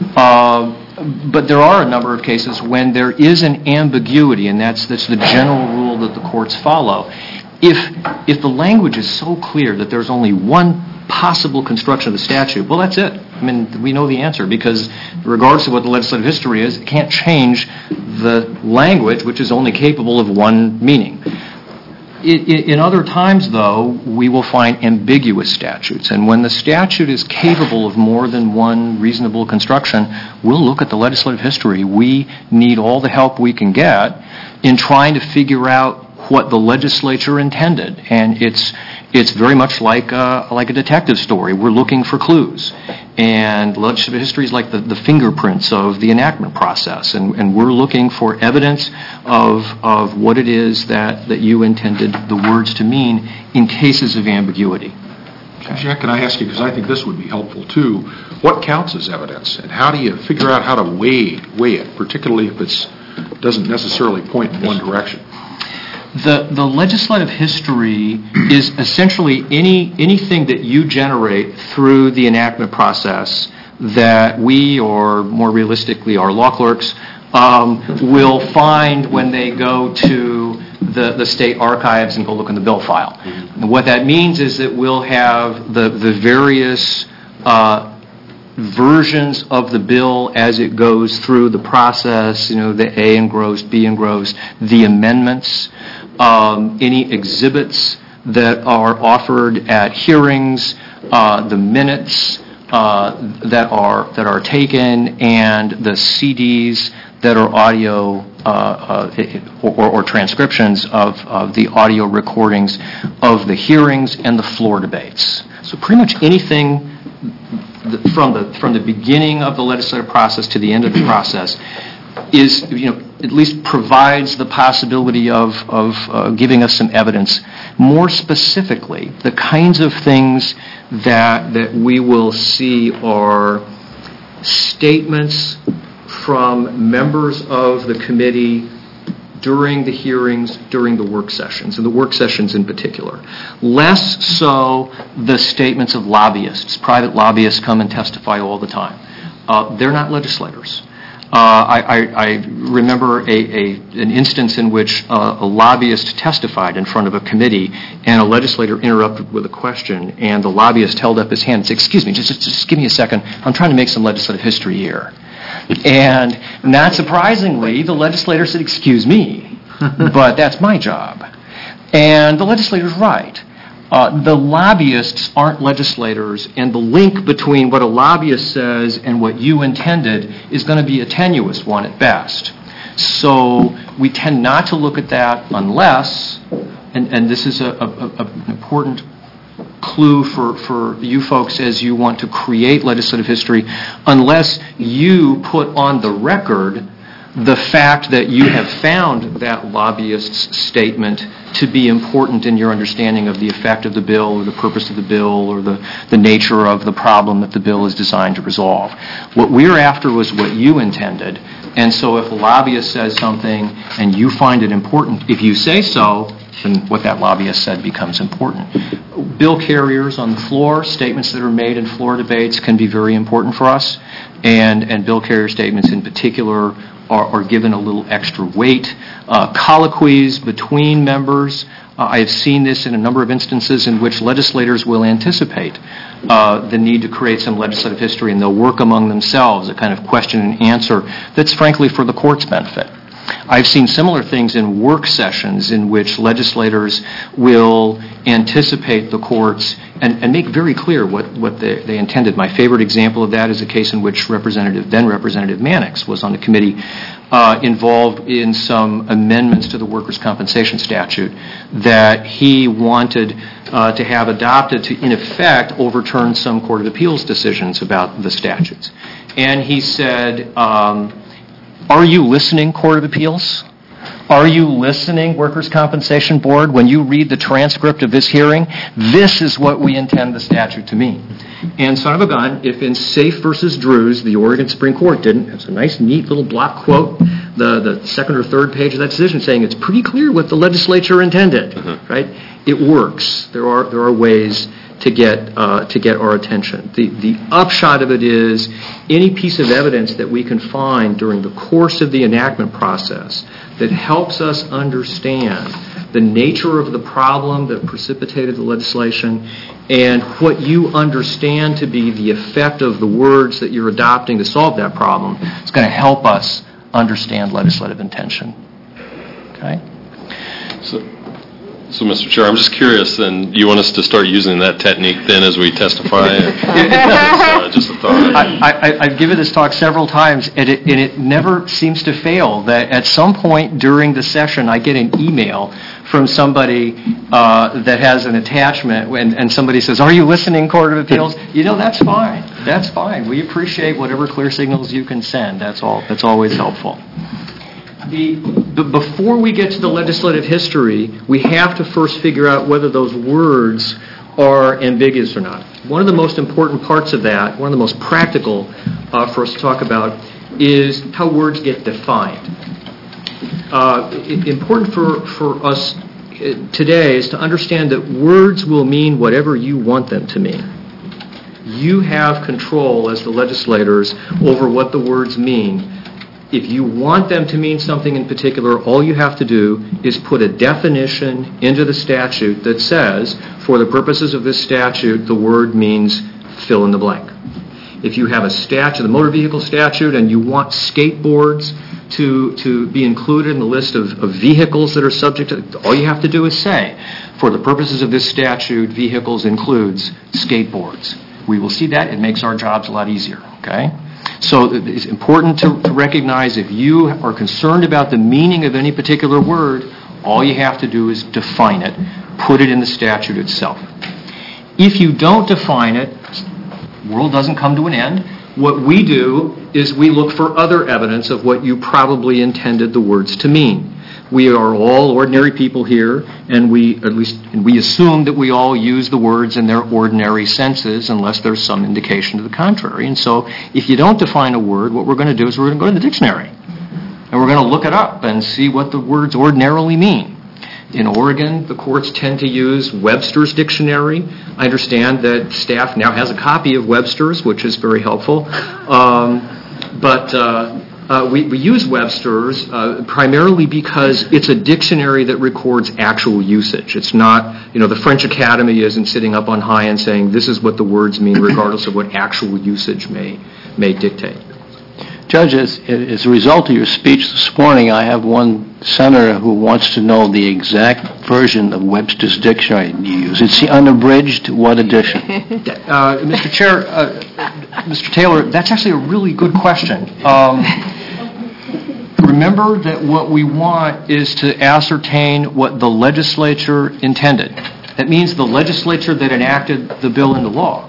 But there are a number of cases when there is an ambiguity, and that's the general rule that the courts follow. If the language is so clear that there's only one possible construction of the statute, well, that's it. I mean, we know the answer because regardless of what the legislative history is, it can't change the language, which is only capable of one meaning. In other times, though, we will find ambiguous statutes. And when the statute is capable of more than one reasonable construction, we'll look at the legislative history. We need all the help we can get in trying to figure out what the legislature intended. And it's very much like a detective story. We're looking for clues. And legislative history is like the fingerprints of the enactment process. And we're looking for evidence of what it is that you intended the words to mean in cases of ambiguity. Jack, can I ask you, because I think this would be helpful too, what counts as evidence? And how do you figure out how to weigh it, particularly if it doesn't necessarily point in one direction? The legislative history is essentially anything that you generate through the enactment process that we, or more realistically our law clerks, will find when they go to the state archives and go look in the bill file. And what that means is that we'll have the various versions of the bill as it goes through the process, the A engrossed, B engrossed, the amendments, any exhibits that are offered at hearings, the minutes that are taken, and the CDs that are audio or transcriptions of the audio recordings of the hearings and the floor debates. So pretty much anything from the beginning of the legislative process to the end of the process is, at least provides the possibility of giving us some evidence. More specifically, the kinds of things that we will see are statements from members of the committee during the hearings, during the work sessions, and the work sessions in particular. Less so the statements of lobbyists. Private lobbyists come and testify all the time. They're not legislators. I remember an instance in which a lobbyist testified in front of a committee, and a legislator interrupted with a question, and the lobbyist held up his hand and said, "Excuse me, just give me a second. I'm trying to make some legislative history here." And not surprisingly, the legislator said, "Excuse me, but that's my job." And the legislator's right. The lobbyists aren't legislators, and the link between what a lobbyist says and what you intended is going to be a tenuous one at best. So we tend not to look at that unless, and this is an important clue for you folks as you want to create legislative history, unless you put on the record the fact that you have found that lobbyist's statement to be important in your understanding of the effect of the bill or the purpose of the bill or the nature of the problem that the bill is designed to resolve. What we're after was what you intended, and so if a lobbyist says something and you find it important, if you say so, then what that lobbyist said becomes important. Bill carriers on the floor, statements that are made in floor debates can be very important for us, and bill carrier statements in particular are given a little extra weight. Colloquies between members, I have seen this in a number of instances in which legislators will anticipate the need to create some legislative history, and they'll work among themselves a kind of question and answer that's frankly for the court's benefit. I've seen similar things in work sessions in which legislators will anticipate the courts and make very clear what they intended. My favorite example of that is a case in which then Representative Mannix was on the committee involved in some amendments to the workers' compensation statute that he wanted to have adopted to, in effect, overturn some Court of Appeals decisions about the statutes. And he said, are you listening, Court of Appeals? Are you listening, Workers' Compensation Board? When you read the transcript of this hearing, this is what we intend the statute to mean. And son of a gun, if in Safe versus Drews, the Oregon Supreme Court didn't, it's a nice, neat little block quote, the second or third page of that decision saying it's pretty clear what the legislature intended, right? It works. There are ways to get our attention. The upshot of it is any piece of evidence that we can find during the course of the enactment process that helps us understand the nature of the problem that precipitated the legislation and what you understand to be the effect of the words that you're adopting to solve that problem is going to help us understand legislative intention. Okay? So, Mr. Chair, I'm just curious, then, you want us to start using that technique then as we testify? Just a thought. I've given this talk several times, and it never seems to fail that at some point during the session I get an email from somebody that has an attachment, and somebody says, are you listening, Court of Appeals? That's fine. That's fine. We appreciate whatever clear signals you can send. That's all. That's always helpful. Before we get to the legislative history, we have to first figure out whether those words are ambiguous or not. One of the most important parts of that, one of the most practical for us to talk about, is how words get defined. Important for us today is to understand that words will mean whatever you want them to mean. You have control as the legislators over what the words mean. If you want them to mean something in particular, all you have to do is put a definition into the statute that says, for the purposes of this statute, the word means fill in the blank. If you have a statute, the motor vehicle statute, and you want skateboards to be included in the list of vehicles that are subject to, all you have to do is say, for the purposes of this statute, vehicles includes skateboards. We will see that. It makes our jobs a lot easier, okay? So it's important to recognize if you are concerned about the meaning of any particular word, all you have to do is define it, put it in the statute itself. If you don't define it, the world doesn't come to an end. What we do is we look for other evidence of what you probably intended the words to mean. We are all ordinary people here, and we assume that we all use the words in their ordinary senses unless there's some indication to the contrary. And so if you don't define a word, what we're going to do is we're going to go to the dictionary, and we're going to look it up and see what the words ordinarily mean. In Oregon, the courts tend to use Webster's dictionary. I understand that staff now has a copy of Webster's, which is very helpful. We use Webster's primarily because it's a dictionary that records actual usage. It's not, the French Academy isn't sitting up on high and saying this is what the words mean regardless of what actual usage may dictate. Judge, as a result of your speech this morning, I have one senator who wants to know the exact version of Webster's dictionary you use. It's the unabridged, what edition? Mr. Chair, Mr. Taylor, that's actually a really good question. Remember that what we want is to ascertain what the legislature intended. That means the legislature that enacted the bill into law.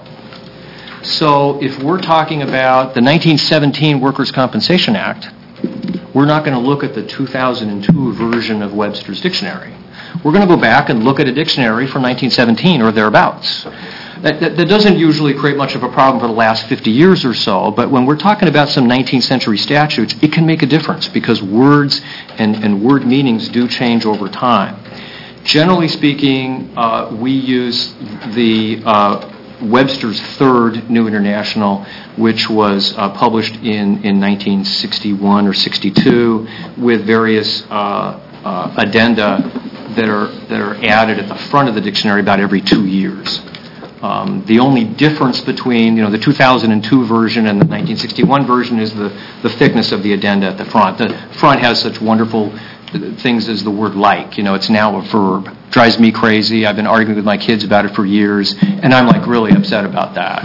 So if we're talking about the 1917 Workers' Compensation Act, we're not going to look at the 2002 version of Webster's dictionary. We're going to go back and look at a dictionary from 1917 or thereabouts. That doesn't usually create much of a problem for the last 50 years or so, but when we're talking about some 19th century statutes, it can make a difference because words and word meanings do change over time. Generally speaking, we use the Webster's Third New International, which was published in 1961 or 62, with various addenda that are added at the front of the dictionary about every 2 years. The only difference between the 2002 version and the 1961 version is the thickness of the addenda at the front. The front has such wonderful things as the word like. It's now a verb. Drives me crazy. I've been arguing with my kids about it for years, and I'm really upset about that.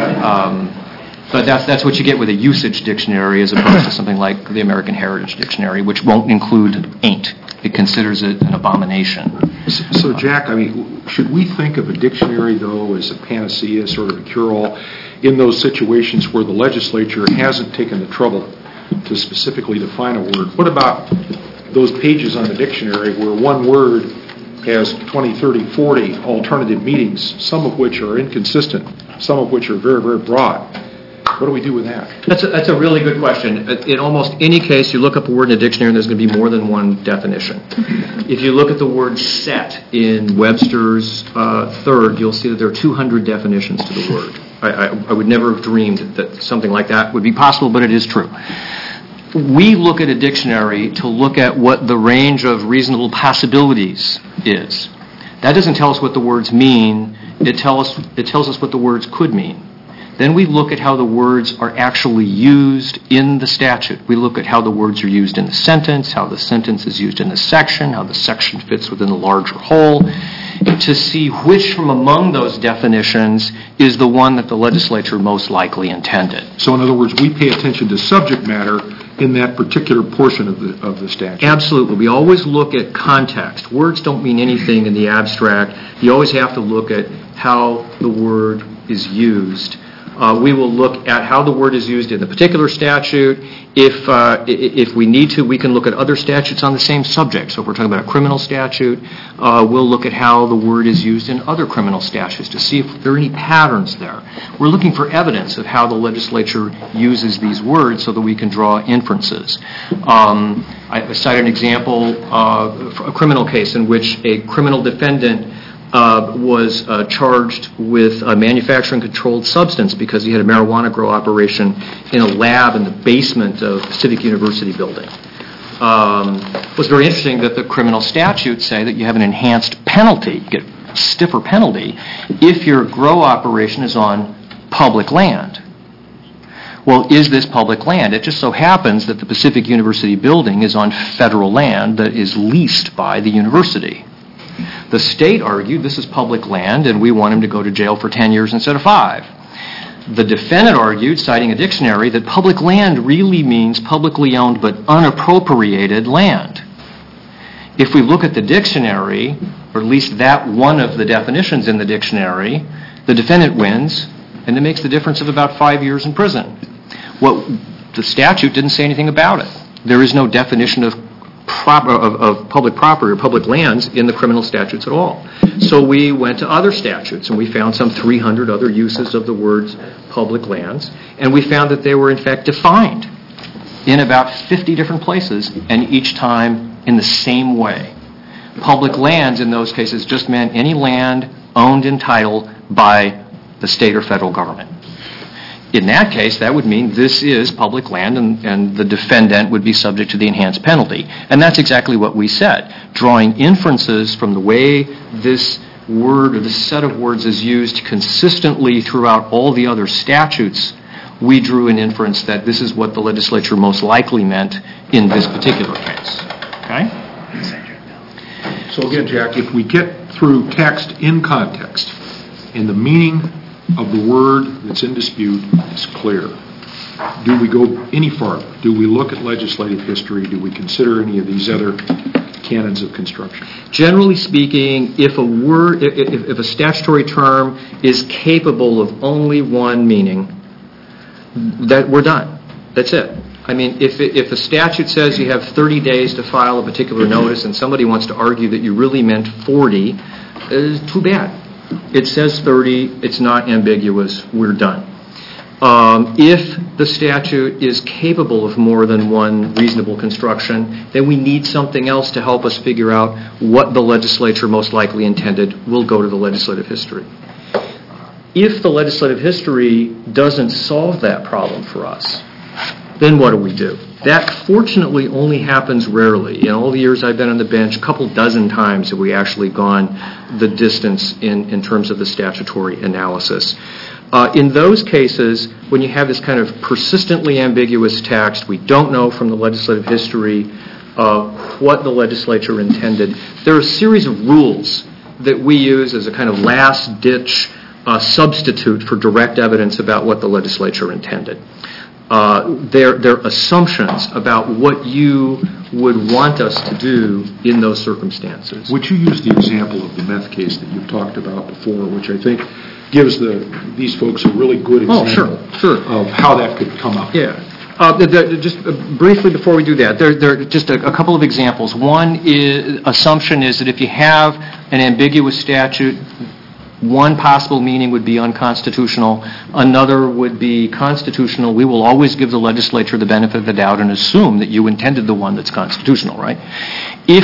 But that's what you get with a usage dictionary as opposed to something like the American Heritage Dictionary, which won't include ain't. It considers it an abomination. So, Jack, should we think of a dictionary, though, as a panacea, sort of a cure-all, in those situations where the legislature hasn't taken the trouble to specifically define a word? What about those pages on the dictionary where one word has 20, 30, 40 alternative meanings, some of which are inconsistent, some of which are very, very broad? What do we do with that? That's a really good question. In almost any case, you look up a word in a dictionary and there's going to be more than one definition. If you look at the word set in Webster's Third, you'll see that there are 200 definitions to the word. I would never have dreamed that something like that would be possible, but it is true. We look at a dictionary to look at what the range of reasonable possibilities is. That doesn't tell us what the words mean. It tells us what the words could mean. Then we look at how the words are actually used in the statute. We look at how the words are used in the sentence, how the sentence is used in the section, how the section fits within the larger whole, to see which from among those definitions is the one that the legislature most likely intended. So in other words, we pay attention to subject matter in that particular portion of the statute. Absolutely. We always look at context. Words don't mean anything in the abstract. You always have to look at how the word is used. We will look at how the word is used in the particular statute. If we need to, we can look at other statutes on the same subject. So if we're talking about a criminal statute, we'll look at how the word is used in other criminal statutes to see if there are any patterns there. We're looking for evidence of how the legislature uses these words so that we can draw inferences. I cited an example of a criminal case in which a criminal defendant was charged with a manufacturing controlled substance because he had a marijuana grow operation in a lab in the basement of Civic University building. It was very interesting that the criminal statutes say that you have an enhanced penalty, you get a stiffer penalty, if your grow operation is on public land. Well, is this public land? It just so happens that the Pacific University building is on federal land that is leased by the university. The state argued this is public land and we want him to go to jail for 10 years instead of 5. The defendant argued, citing a dictionary, that public land really means publicly owned but unappropriated land. If we look at the dictionary, or at least that one of the definitions in the dictionary, the defendant wins, and it makes the difference of about 5 years in prison. Well, the statute didn't say anything about it. There is no definition of public property or public lands in the criminal statutes at all. So we went to other statutes and we found some 300 other uses of the words public lands, and we found that they were in fact defined in about 50 different places, and each time in the same way. Public lands in those cases just meant any land owned and titled by the state or federal government. In that case, that would mean this is public land and the defendant would be subject to the enhanced penalty. And that's exactly what we said. Drawing inferences from the way this word or this set of words is used consistently throughout all the other statutes we drew an inference that this is what the legislature most likely meant in this particular case. Okay? So again, Jack, if we get through text in context and the meaning of the word that's in dispute is clear, do we go any farther? Do we look at legislative history? Do we consider any of these other canons of construction? Generally speaking, if a statutory term is capable of only one meaning, that we're done. That's it. I mean, if a statute says you have 30 days to file a particular notice and somebody wants to argue that you really meant 40, it's too bad. It says 30. It's not ambiguous. We're done. If the statute is capable of more than one reasonable construction, then we need something else to help us figure out what the legislature most likely intended. We'll go to the legislative history. If the legislative history doesn't solve that problem for us, then what do? That fortunately only happens rarely. In all the years I've been on the bench, a couple dozen times have we actually gone the distance in terms of the statutory analysis. In those cases, when you have this kind of persistently ambiguous text, we don't know from the legislative history what the legislature intended. There are a series of rules that we use as a kind of last-ditch substitute for direct evidence about what the legislature intended. They're assumptions about what you would want us to do in those circumstances. Would you use the example of the meth case that you've talked about before, which I think gives these folks a really good example of how that could come up? Yeah. Just briefly before we do that, there are just a couple of examples. One assumption is that if you have an ambiguous statute, one possible meaning would be unconstitutional, another would be constitutional. We will always give the legislature the benefit of the doubt and assume that you intended the one that's constitutional, right? If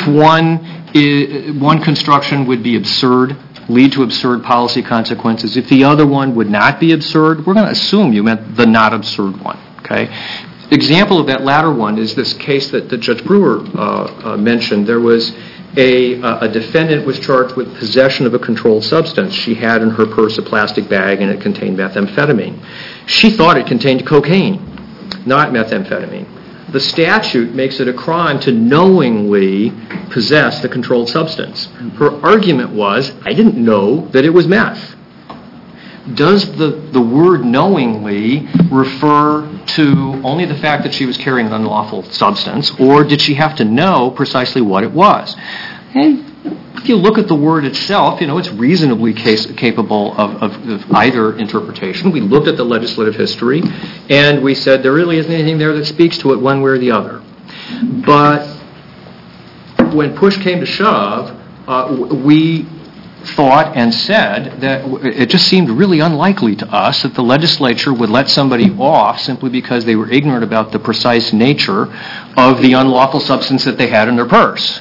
one construction would be absurd, lead to absurd policy consequences, if the other one would not be absurd, we're going to assume you meant the not absurd one, okay? Example of that latter one is this case that Judge Brewer mentioned. There was a defendant was charged with possession of a controlled substance. She had in her purse a plastic bag and it contained methamphetamine. She thought it contained cocaine, not methamphetamine. The statute makes it a crime to knowingly possess the controlled substance. Her argument was, I didn't know that it was meth. Does the word knowingly refer to only the fact that she was carrying an unlawful substance, or did she have to know precisely what it was? And if you look at the word itself, it's reasonably capable of either interpretation. We looked at the legislative history, and we said there really isn't anything there that speaks to it one way or the other. But when push came to shove, we thought and said that it just seemed really unlikely to us that the legislature would let somebody off simply because they were ignorant about the precise nature of the unlawful substance that they had in their purse.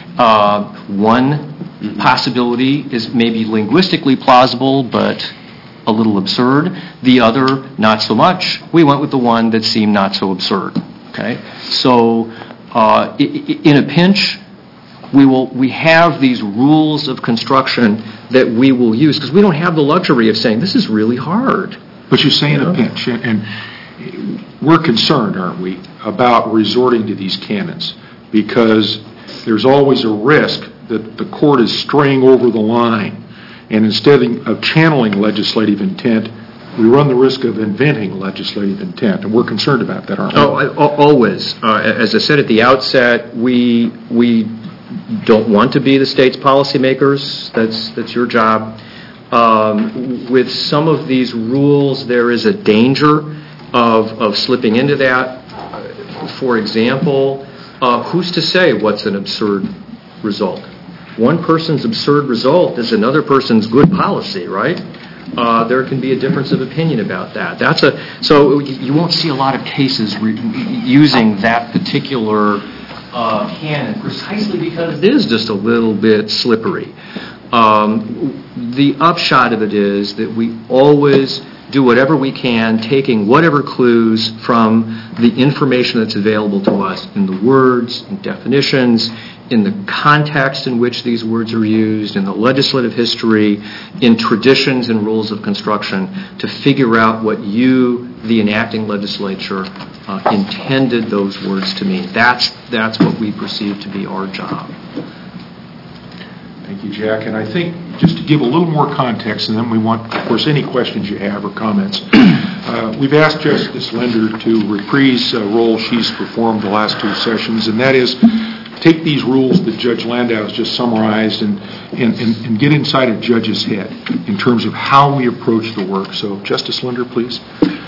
One possibility is maybe linguistically plausible but a little absurd. The other, not so much. We went with the one that seemed not so absurd. Okay? So in a pinch, we have these rules of construction that we will use because we don't have the luxury of saying this is really hard. But you say in a pinch, and we're concerned, aren't we, about resorting to these canons because there's always a risk that the court is straying over the line, and instead of channeling legislative intent, we run the risk of inventing legislative intent, and we're concerned about that, aren't we? Always. As I said at the outset, we don't want to be the state's policymakers. That's your job. With some of these rules, there is a danger of slipping into that. For example, who's to say what's an absurd result? One person's absurd result is another person's good policy, right? There can be a difference of opinion about that. So you won't see a lot of cases using that particular canon precisely because it is just a little bit slippery. The upshot of it is that we always do whatever we can, taking whatever clues from the information that's available to us in the words and definitions, in the context in which these words are used, in the legislative history, in traditions and rules of construction, to figure out what you the enacting legislature intended those words to mean. That's what we perceive to be our job. Thank you, Jack. And I think, just to give a little more context, and then we want, of course, any questions you have or comments. We've asked Justice Linder to reprise a role she's performed the last 2 sessions, and that is take these rules that Judge Landau has just summarized and get inside a judge's head in terms of how we approach the work. So, Justice Linder, please.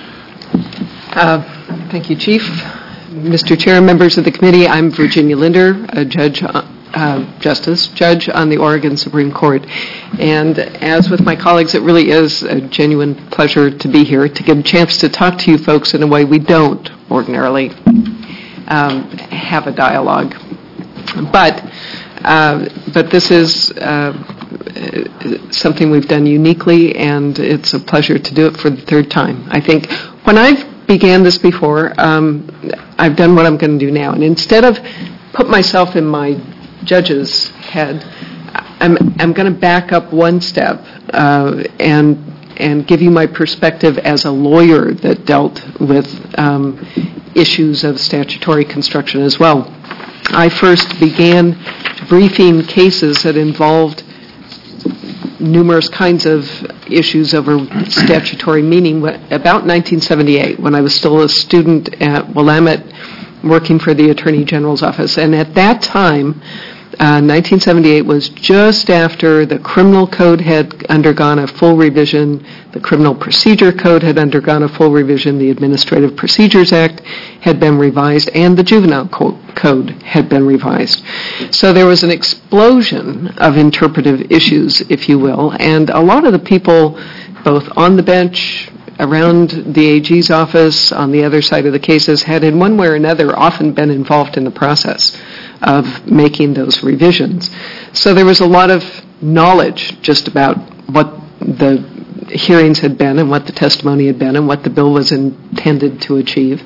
Thank you, Chief. Mr. Chair, members of the committee, I'm Virginia Linder, a judge on the Oregon Supreme Court. And as with my colleagues, it really is a genuine pleasure to be here, to get a chance to talk to you folks in a way we don't ordinarily have a dialogue. But this is something we've done uniquely, and it's a pleasure to do it for the 3rd time. I think when I've began this before, I've done what I'm going to do now. And instead of put myself in my judge's head, I'm going to back up one step and give you my perspective as a lawyer that dealt with issues of statutory construction as well. I first began briefing cases that involved numerous kinds of issues over statutory meaning about 1978, when I was still a student at Willamette working for the Attorney General's office. And at that time, 1978 was just after the Criminal Code had undergone a full revision, the Criminal Procedure Code had undergone a full revision, the Administrative Procedures Act had been revised, and the Juvenile Code had been revised. So there was an explosion of interpretive issues, if you will, and a lot of the people, both on the bench, around the AG's office, on the other side of the cases, had in one way or another often been involved in the process of making those revisions. So there was a lot of knowledge just about what the hearings had been and what the testimony had been and what the bill was intended to achieve.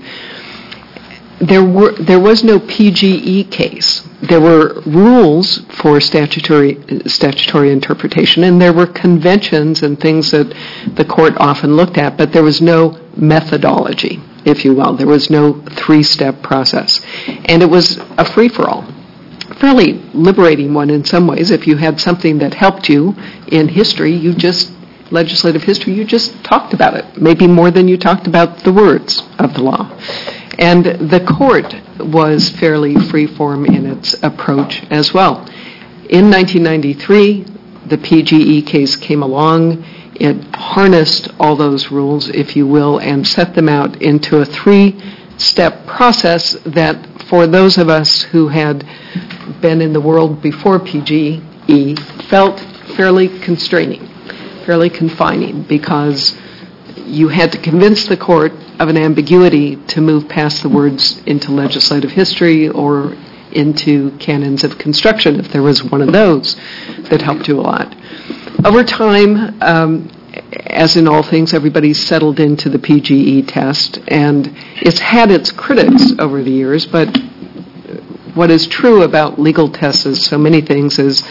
There was no PGE case. There were rules for statutory interpretation, and there were conventions and things that the court often looked at, but there was no methodology, if you will. There was no 3-step process. And it was a free-for-all, fairly liberating one in some ways. If you had something that helped you in history, legislative history, you just talked about it, maybe more than you talked about the words of the law. And the court was fairly free-form in its approach as well. In 1993, the PGE case came along. It harnessed all those rules, if you will, and set them out into a 3-step process that, for those of us who had been in the world before PGE, felt fairly constraining, fairly confining, because you had to convince the court of an ambiguity to move past the words into legislative history or into canons of construction, if there was one of those that helped you a lot. Over time, as in all things, everybody's settled into the PGE test, and it's had its critics over the years, but what is true about legal tests, as so many things, is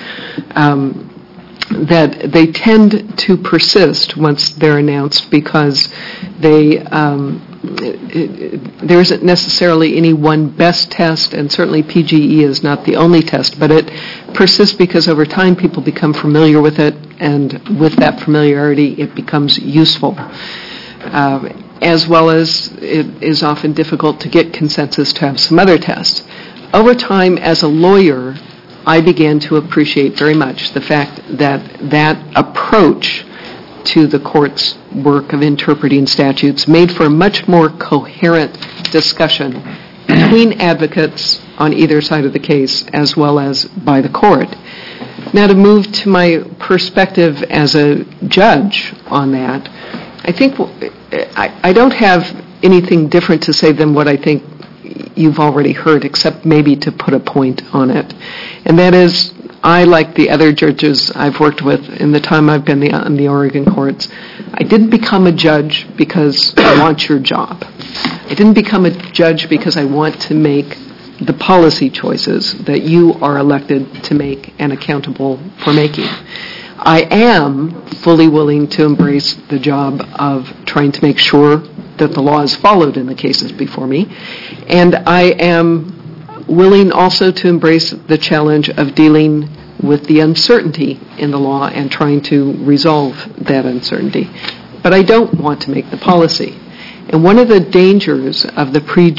that they tend to persist once they're announced, because there isn't necessarily any one best test, and certainly PGE is not the only test, but it persists because over time people become familiar with it, and with that familiarity it becomes useful. As well as it is often difficult to get consensus to have some other tests. Over time, as a lawyer, I began to appreciate very much the fact that that approach to the court's work of interpreting statutes made for a much more coherent discussion between advocates on either side of the case as well as by the court. Now, to move to my perspective as a judge on that, I think I don't have anything different to say than what I think you've already heard, except maybe to put a point on it. And that is, I, like the other judges I've worked with in the time I've been on the Oregon courts, I didn't become a judge because I want your job. I didn't become a judge because I want to make the policy choices that you are elected to make and accountable for making. I am fully willing to embrace the job of trying to make sure that the law is followed in the cases before me. And I am willing also to embrace the challenge of dealing with the uncertainty in the law and trying to resolve that uncertainty. But I don't want to make the policy. And one of the dangers of the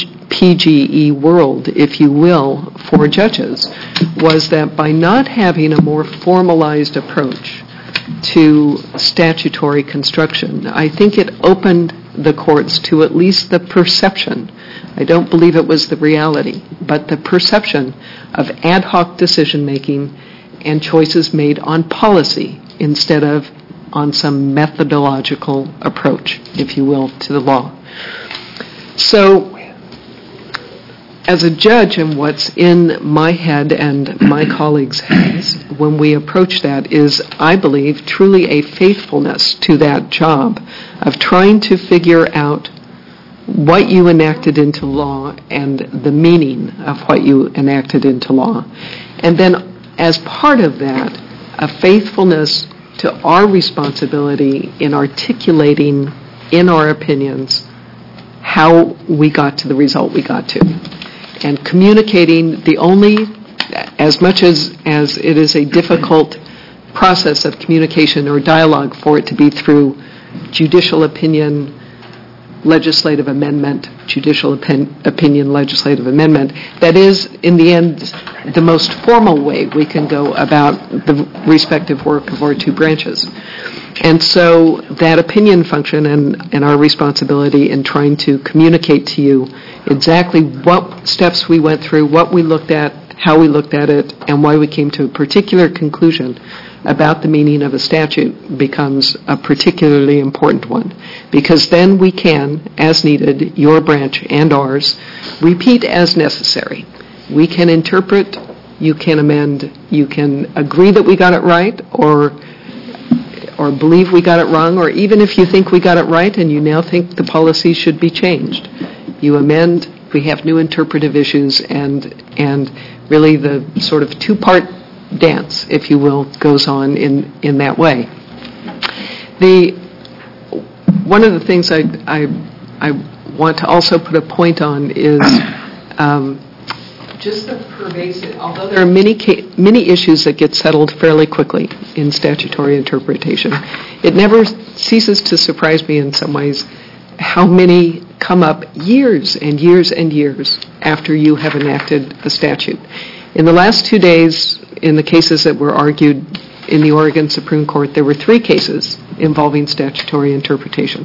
PGE world, if you will, for judges, was that by not having a more formalized approach to statutory construction, I think it opened the courts to at least the perception, I don't believe it was the reality, but the perception of ad hoc decision-making and choices made on policy instead of on some methodological approach, if you will, to the law. So, as a judge, and what's in my head and my colleagues' heads when we approach that is, I believe, truly a faithfulness to that job of trying to figure out what you enacted into law and the meaning of what you enacted into law. And then, as part of that, a faithfulness to our responsibility in articulating in our opinions how we got to the result we got to. And communicating the only, as much as it is a difficult process of communication or dialogue for it to be through judicial opinion, legislative amendment, judicial opinion, legislative amendment, that is, in the end, the most formal way we can go about the respective work of our two branches. And so that opinion function and our responsibility in trying to communicate to you exactly what steps we went through, what we looked at, how we looked at it, and why we came to a particular conclusion about the meaning of a statute becomes a particularly important one. Because then we can, as needed, your branch and ours, repeat as necessary. We can interpret, you can amend, you can agree that we got it right, or believe we got it wrong, or even if you think we got it right and you now think the policy should be changed, you amend, we have new interpretive issues, and really the sort of two-part dance, if you will, goes on in that way. One of the things I want to also put a point on is just the pervasive, although there are many issues that get settled fairly quickly in statutory interpretation, it never ceases to surprise me in some ways how many come up years and years and years after you have enacted a statute. In the last 2 days, in the cases that were argued in the Oregon Supreme Court, there were 3 cases involving statutory interpretation.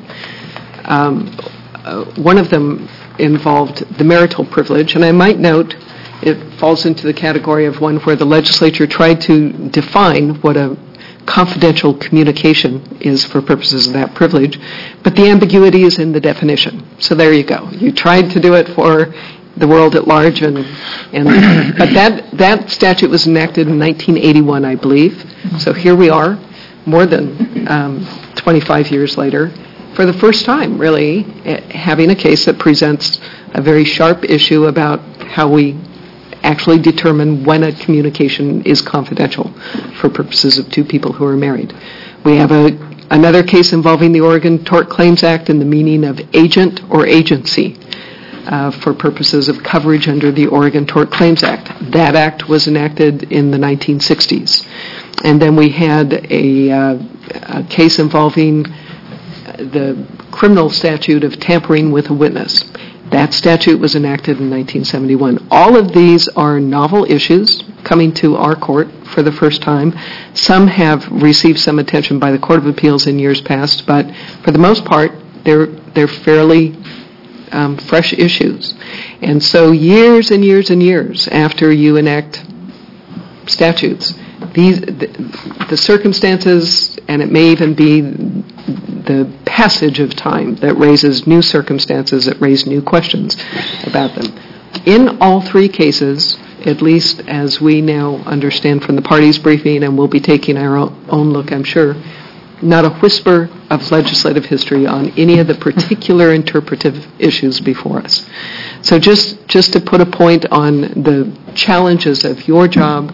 One of them involved the marital privilege, and I might note it falls into the category of one where the legislature tried to define what a confidential communication is for purposes of that privilege, but the ambiguity is in the definition. So there you go. You tried to do it for the world at large, but that statute was enacted in 1981, I believe. So here we are, more than 25 years later, for the first time, really, having a case that presents a very sharp issue about how we actually determine when a communication is confidential for purposes of 2 people who are married. We have another case involving the Oregon Tort Claims Act and the meaning of agent or agency for purposes of coverage under the Oregon Tort Claims Act. That act was enacted in the 1960s. And then we had a case involving the criminal statute of tampering with a witness. That statute was enacted in 1971. All of these are novel issues coming to our court for the first time. Some have received some attention by the Court of Appeals in years past, but for the most part, they're fairly fresh issues. And so years and years and years after you enact statutes, the circumstances, and it may even be the passage of time that raises new circumstances, that raise new questions about them. In all 3 cases, at least as we now understand from the parties' briefing, and we'll be taking our own look, I'm sure, not a whisper of legislative history on any of the particular interpretive issues before us. So just to put a point on the challenges of your job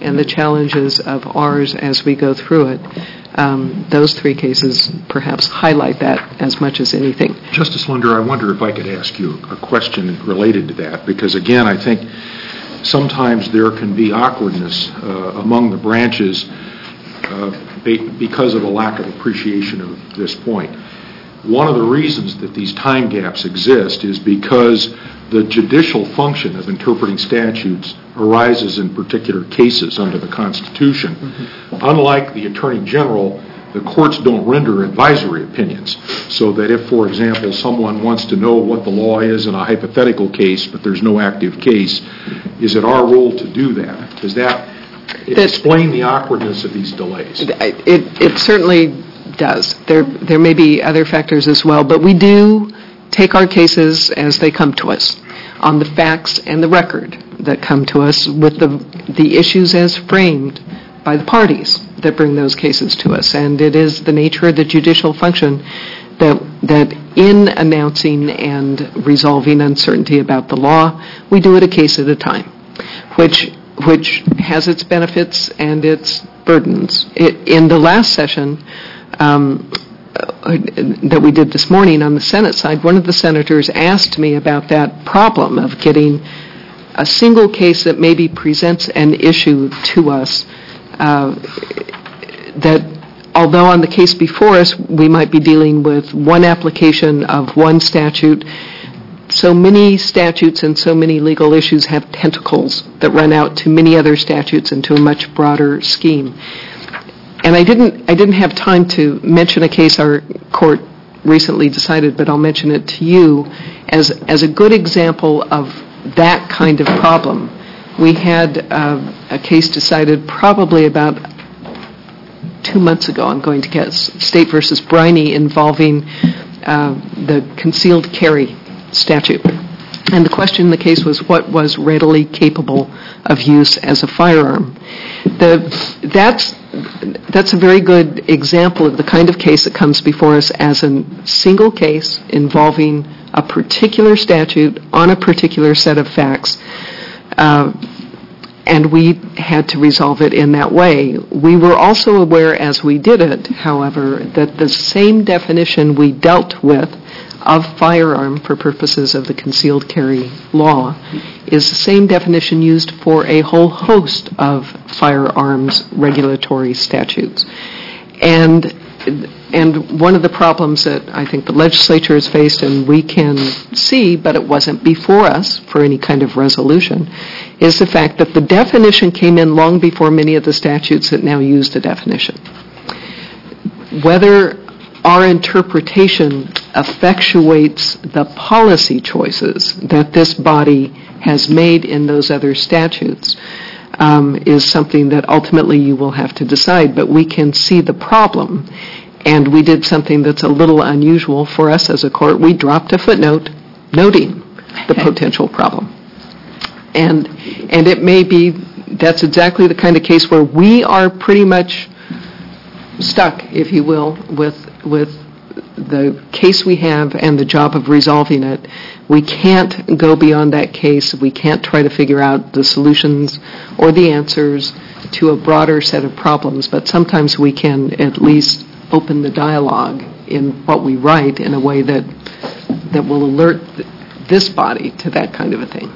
and the challenges of ours as we go through it. Those three cases perhaps highlight that as much as anything. Justice Lunder, I wonder if I could ask you a question related to that, because again, I think sometimes there can be awkwardness among the branches because of a lack of appreciation of this point. One of the reasons that these time gaps exist is because the judicial function of interpreting statutes arises in particular cases under the Constitution. Unlike the Attorney General, the courts don't render advisory opinions, so that if, for example, someone wants to know what the law is in a hypothetical case, but there's no active case, is it our role to do that? Does that explain the awkwardness of these delays? It certainly does. There may be other factors as well, but we do take our cases as they come to us, on the facts and the record that come to us, with the issues as framed by the parties that bring those cases to us. And it is the nature of the judicial function that in announcing and resolving uncertainty about the law, we do it a case at a time, which has its benefits and its burdens. In the last session that we did this morning on the Senate side, one of the senators asked me about that problem of getting a single case that maybe presents an issue to us that, although on the case before us we might be dealing with one application of one statute, so many statutes and so many legal issues have tentacles that run out to many other statutes and to a much broader scheme. And I didn't have time to mention a case our court recently decided, but I'll mention it to you as a good example of that kind of problem. We had a case decided probably about 2 months ago, I'm going to guess, State versus Briney, involving the concealed carry statute. And the question in the case was what was readily capable of use as a firearm. That's a very good example of the kind of case that comes before us as a single case involving a particular statute on a particular set of facts, and we had to resolve it in that way. We were also aware as we did it, however, that the same definition we dealt with of firearm for purposes of the concealed carry law is the same definition used for a whole host of firearms regulatory statutes. And one of the problems that I think the legislature has faced, and we can see, but it wasn't before us for any kind of resolution, is the fact that the definition came in long before many of the statutes that now use the definition. Whether our interpretation effectuates the policy choices that this body has made in those other statutes is something that ultimately you will have to decide. But we can see the problem, and we did something that's a little unusual for us as a court. We dropped a footnote noting the potential problem. And it may be that's exactly the kind of case where we are pretty much stuck, if you will, with the case we have and the job of resolving it. We can't go beyond that case. We can't try to figure out the solutions or the answers to a broader set of problems, but sometimes we can at least open the dialogue in what we write in a way that will alert this body to that kind of a thing.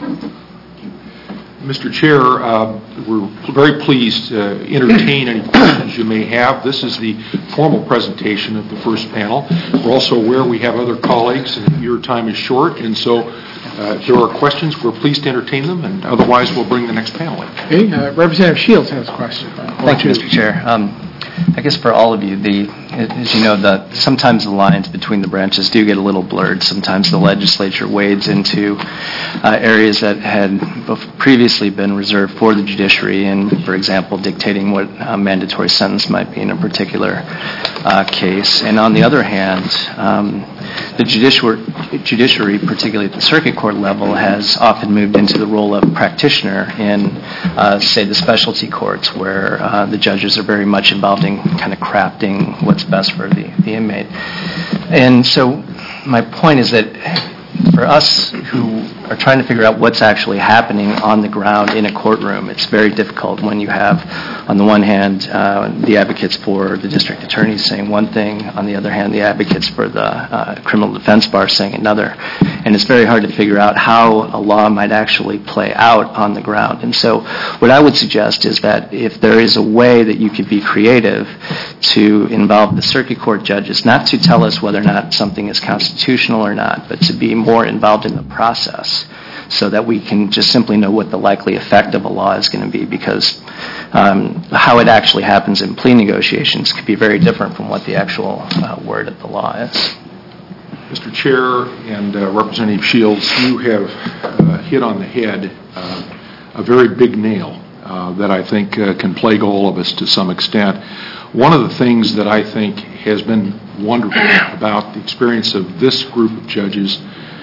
Mr. Chair, we're very pleased to entertain any questions you may have. This is the formal presentation of the first panel. We're also aware we have other colleagues and your time is short, and so if there are questions, we're pleased to entertain them, and otherwise we'll bring the next panel in. Okay, Representative Shields has a question. Thank you, Mr. Chair. I guess for all of you, as you know, sometimes the lines between the branches do get a little blurred. Sometimes the legislature wades into areas that had previously been reserved for the judiciary, and, for example, dictating what a mandatory sentence might be in a particular case. And on the other hand, the judiciary, particularly at the circuit court level, has often moved into the role of practitioner in, say, the specialty courts, where the judges are very much involved in kind of crafting what's best for the inmate. And so my point is that for us who are trying to figure out what's actually happening on the ground in a courtroom. It's very difficult when you have, on the one hand, the advocates for the district attorneys saying one thing, on the other hand, the advocates for the criminal defense bar saying another. And it's very hard to figure out how a law might actually play out on the ground. And so what I would suggest is that if there is a way that you could be creative to involve the circuit court judges, not to tell us whether or not something is constitutional or not, but to be more involved in the process so that we can just simply know what the likely effect of a law is going to be, because how it actually happens in plea negotiations could be very different from what the actual word of the law is. Mr. Chair and Representative Shields, you have hit on the head a very big nail that I think can plague all of us to some extent. One of the things that I think has been wonderful about the experience of this group of judges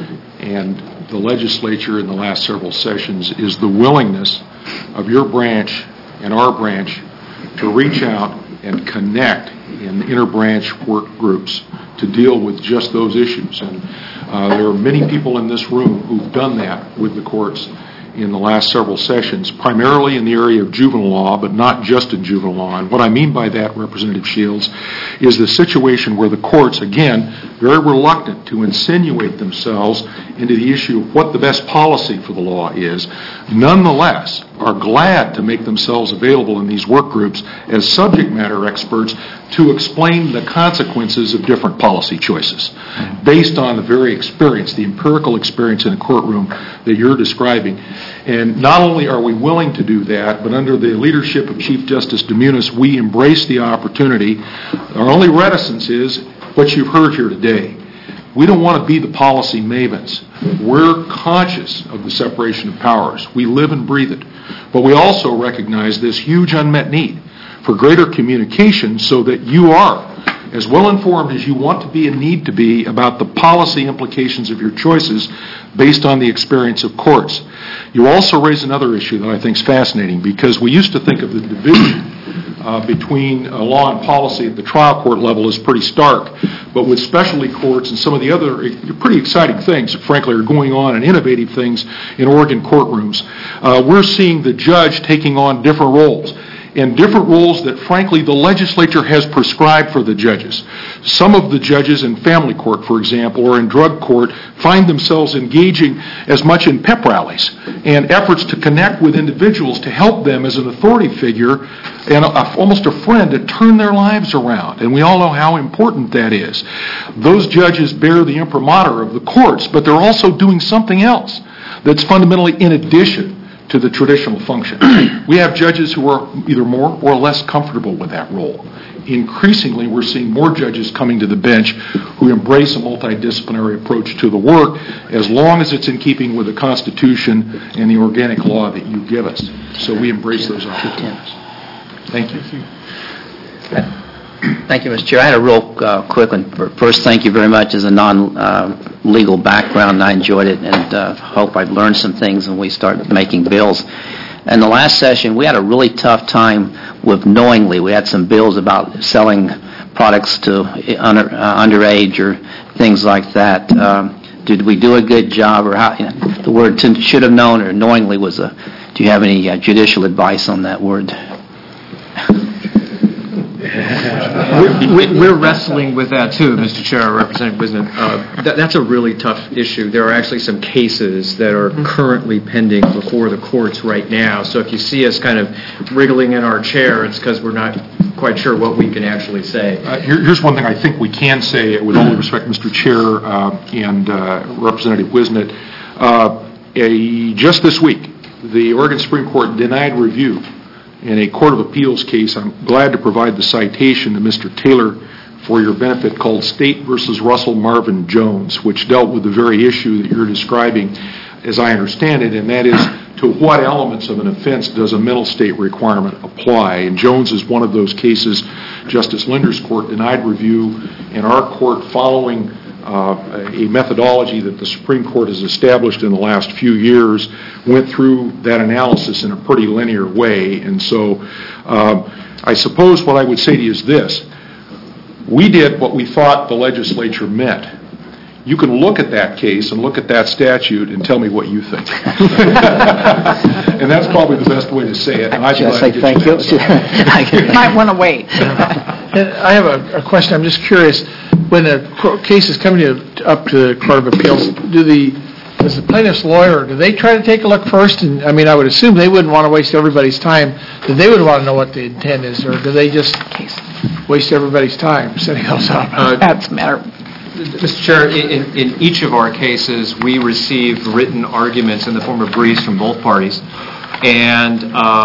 and the legislature in the last several sessions is the willingness of your branch and our branch to reach out and connect in inter-branch work groups to deal with just those issues. And there are many people in this room who've done that with the courts in the last several sessions, primarily in the area of juvenile law, but not just in juvenile law. And what I mean by that, Representative Shields, is the situation where the courts, again, very reluctant to insinuate themselves into the issue of what the best policy for the law is, nonetheless are glad to make themselves available in these work groups as subject matter experts to explain the consequences of different policy choices based on the very experience, the empirical experience in a courtroom that you're describing. And not only are we willing to do that, but under the leadership of Chief Justice Demunis, we embrace the opportunity. Our only reticence is what you've heard here today. We don't want to be the policy mavens. We're conscious of the separation of powers. We live and breathe it. But we also recognize this huge unmet need for greater communication so that you are as well informed as you want to be and need to be about the policy implications of your choices based on the experience of courts. You also raise another issue that I think is fascinating, because we used to think of the division between law and policy at the trial court level is pretty stark, but with specialty courts and some of the other pretty exciting things that frankly are going on and innovative things in Oregon courtrooms, we're seeing the judge taking on different roles. And different roles that, frankly, the legislature has prescribed for the judges. Some of the judges in family court, for example, or in drug court, find themselves engaging as much in pep rallies and efforts to connect with individuals to help them as an authority figure and almost a friend to turn their lives around. And we all know how important that is. Those judges bear the imprimatur of the courts, but they're also doing something else that's fundamentally in addition to the traditional function. We have judges who are either more or less comfortable with that role. Increasingly, we're seeing more judges coming to the bench who embrace a multidisciplinary approach to the work, as long as it's in keeping with the Constitution and the organic law that you give us. So we embrace those opportunities. Thank you. Thank you, Mr. Chair. I had a real quick one. First, thank you very much. As a non-legal background, I enjoyed it, and hope I've learned some things when we start making bills. In the last session, we had a really tough time with knowingly. We had some bills about selling products to underage or things like that. Did we do a good job, or how? The word should have known or knowingly was a. Do you have any judicial advice on that word? We're wrestling with that too, Mr. Chair, Representative Wisnet. That's a really tough issue. There are actually some cases that are currently pending before the courts right now. So if you see us kind of wriggling in our chair, it's because we're not quite sure what we can actually say. Here's one thing I think we can say, with all due respect, Mr. Chair and Representative Wisnet. Just this week, the Oregon Supreme Court denied review in a Court of Appeals case. I'm glad to provide the citation to Mr. Taylor for your benefit, called State versus Russell Marvin Jones, which dealt with the very issue that you're describing, as I understand it, and that is to what elements of an offense does a mental state requirement apply. And Jones is one of those cases. Justice Linder's court denied review, and our court, following a methodology that the Supreme Court has established in the last few years, went through that analysis in a pretty linear way. And so I suppose what I would say to you is this. We did what we thought the legislature meant. you can look at that case and look at that statute and tell me what you think. And that's probably the best way to say it. And I'd Just like say to thank you. Might want to wait. I have a question. I'm just curious. When a case is coming up to the Court of Appeals, does the plaintiff's lawyer, do they try to take a look first? And I mean, I would assume they wouldn't want to waste everybody's time, that they would want to know what the intent is, or do they just waste everybody's time setting those up? That's a matter. Mr. Chair, in each of our cases, we receive written arguments in the form of briefs from both parties. And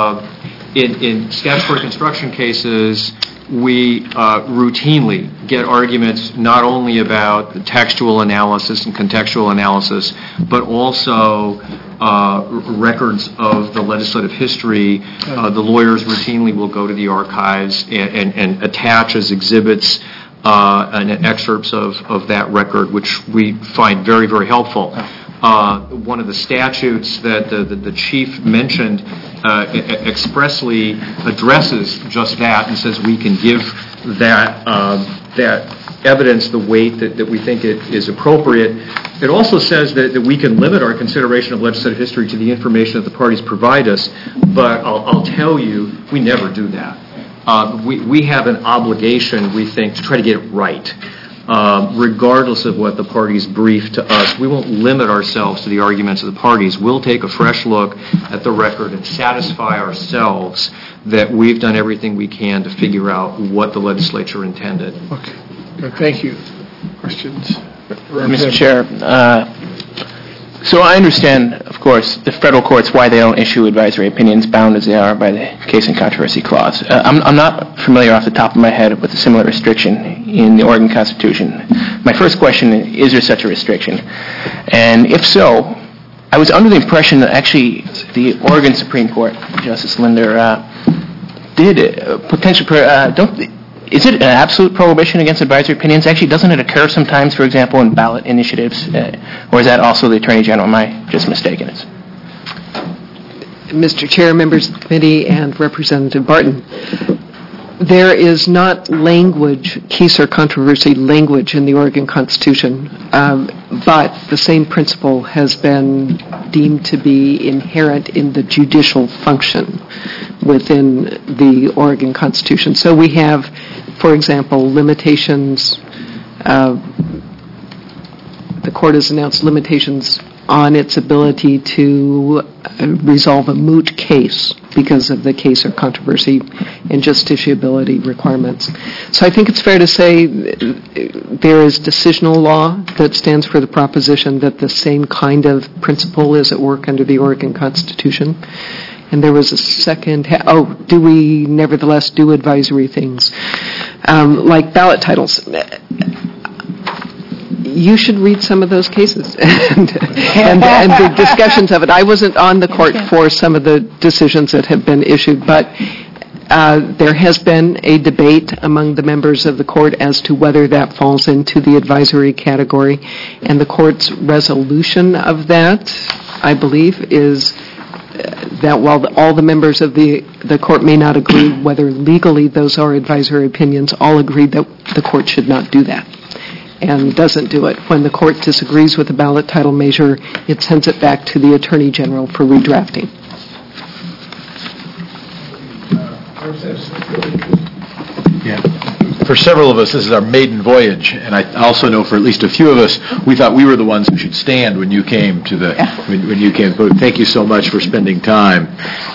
in statutory construction cases, we routinely get arguments not only about the textual analysis and contextual analysis, but also records of the legislative history. The lawyers routinely will go to the archives and attach as exhibits and excerpts of that record, which we find very, very helpful. One of the statutes that the chief mentioned expressly addresses just that and says we can give that evidence the weight that we think it is appropriate. It also says that we can limit our consideration of legislative history to the information that the parties provide us, but I'll tell you, we never do that. We have an obligation, we think, to try to get it right. Regardless of what the parties brief to us, we won't limit ourselves to the arguments of the parties. We'll take a fresh look at the record and satisfy ourselves that we've done everything we can to figure out what the legislature intended. Okay. Thank you. Questions? Mr. Chair, so I understand, of course, the federal courts, why they don't issue advisory opinions bound as they are by the case and controversy clause. I'm not familiar off the top of my head with a similar restriction in the Oregon Constitution. My first question is there such a restriction? And if so, I was under the impression that actually the Oregon Supreme Court, Justice Linder, did potentially, is it an absolute prohibition against advisory opinions? Actually, doesn't it occur sometimes, for example, in ballot initiatives? Or is that also the Attorney General? Am I just mistaken? Mr. Chair, members of the committee, and Representative Barton, there is not language, case or controversy language in the Oregon Constitution, but the same principle has been deemed to be inherent in the judicial function within the Oregon Constitution. So we have, for example, limitations. The court has announced limitations on its ability to resolve a moot case because of the case or controversy and justiciability requirements. So I think it's fair to say there is decisional law that stands for the proposition that the same kind of principle is at work under the Oregon Constitution. And there was a second, do we nevertheless do advisory things? Like ballot titles. You should read some of those cases and the discussions of it. I wasn't on the court for some of the decisions that have been issued, but there has been a debate among the members of the court as to whether that falls into the advisory category. And the court's resolution of that, I believe, is that while all the members of the court may not agree whether legally those are advisory opinions, all agree that the court should not do that and doesn't do it. When the court disagrees with the ballot title measure, it sends it back to the Attorney General for redrafting. Yeah. For several of us, this is our maiden voyage, and I also know for at least a few of us, we thought we were the ones who should stand when you came to the when you came. But thank you so much for spending time.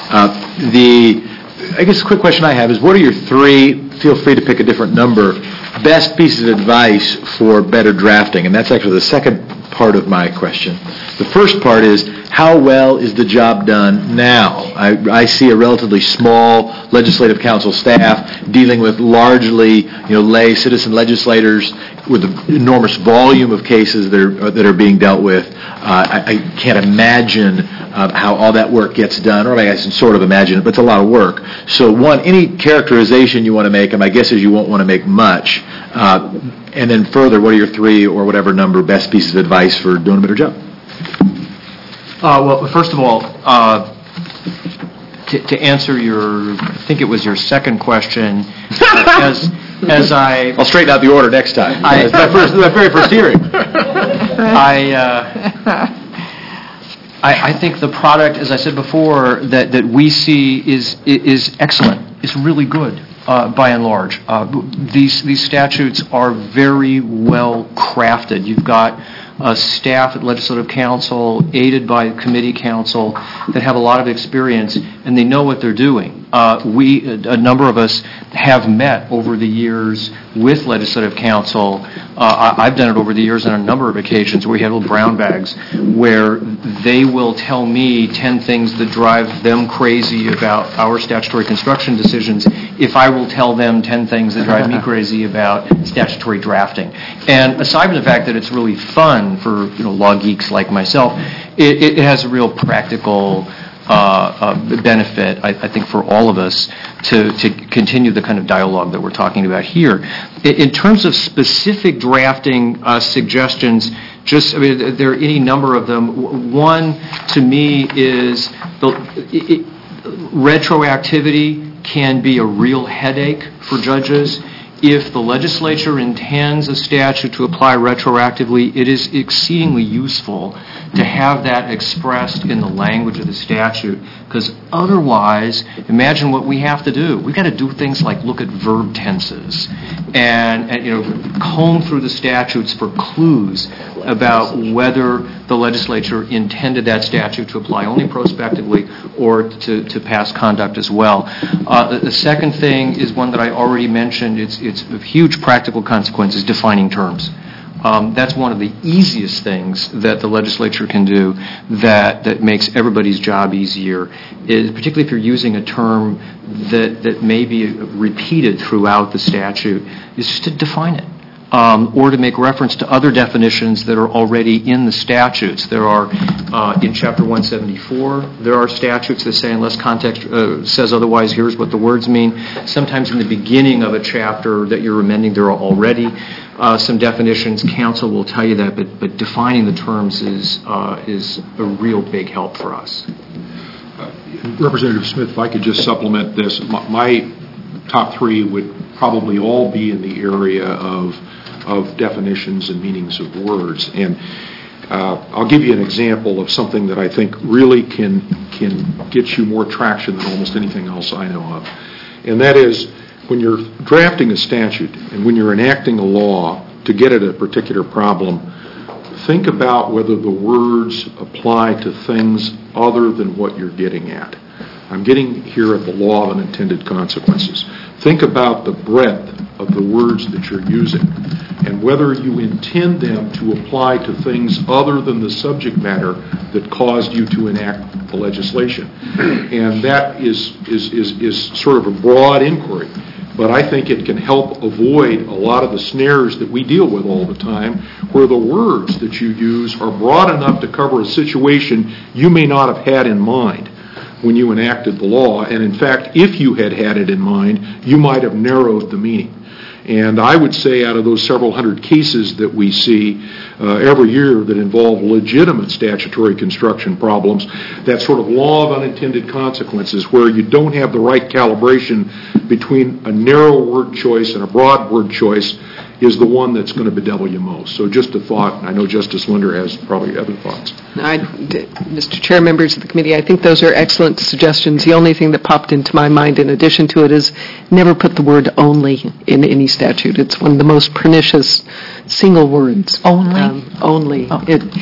I guess a quick question I have is, what are your three? Feel free to pick a different number. Best pieces of advice for better drafting, and that's actually the second part of my question. The first part is, how well is the job done now? I see a relatively small legislative council staff dealing with largely, lay citizen legislators with an enormous volume of cases that are being dealt with. I can't imagine how all that work gets done, or I can sort of imagine it, but it's a lot of work. So one, any characterization you want to make, and my guess is you won't want to make much. And then further, what are your three or whatever number best pieces of advice for doing a better job? Well, first of all, to answer I think it was your second question, as I'll straighten out the order next time. That's my very first hearing. I think the product, as I said before, that we see is excellent. It's really good, by and large. These statutes are very well crafted. You've got a staff at Legislative Council, aided by committee council, that have a lot of experience, and they know what they're doing. A number of us have met over the years with Legislative Council. I've done it over the years on a number of occasions where we had little brown bags where they will tell me 10 things that drive them crazy about our statutory construction decisions if I will tell them 10 things that drive me crazy about statutory drafting. And aside from the fact that it's really fun for law geeks like myself, it has a real practical benefit, I think, for all of us to continue the kind of dialogue that we're talking about here. In terms of specific drafting suggestions, there are any number of them. One, to me, is retroactivity can be a real headache for judges. If the legislature intends a statute to apply retroactively, it is exceedingly useful to have that expressed in the language of the statute, because otherwise, imagine what we have to do. We've got to do things like look at verb tenses and comb through the statutes for clues about whether the legislature intended that statute to apply only prospectively or to pass conduct as well. The second thing is one that I already mentioned. It's of huge practical consequences, defining terms. That's one of the easiest things that the legislature can do that makes everybody's job easier, particularly if you're using a term that may be repeated throughout the statute, is just to define it. Or to make reference to other definitions that are already in the statutes. There are, in Chapter 174, there are statutes that say, unless context says otherwise, here's what the words mean. Sometimes in the beginning of a chapter that you're amending, there are already some definitions. Counsel will tell you that, but defining the terms is a real big help for us. Representative Smith, if I could just supplement this, my top three would probably all be in the area of definitions and meanings of words. And I'll give you an example of something that I think really can get you more traction than almost anything else I know of. And that is, when you're drafting a statute and when you're enacting a law to get at a particular problem, think about whether the words apply to things other than what you're getting at. I'm getting here at the law of unintended consequences. Think about the breadth of the words that you're using and whether you intend them to apply to things other than the subject matter that caused you to enact the legislation. And that is sort of a broad inquiry, but I think it can help avoid a lot of the snares that we deal with all the time, where the words that you use are broad enough to cover a situation you may not have had in mind when you enacted the law. And in fact, if you had it in mind, you might have narrowed the meaning. And I would say out of those several hundred cases that we see every year that involve legitimate statutory construction problems, that sort of law of unintended consequences where you don't have the right calibration between a narrow word choice and a broad word choice is the one that's going to bedevil you most. So just a thought. I know Justice Linder has probably other thoughts. Mr. Chair, members of the committee, I think those are excellent suggestions. The only thing that popped into my mind in addition to it is never put the word only in any statute. It's one of the most pernicious single words. Only? Only.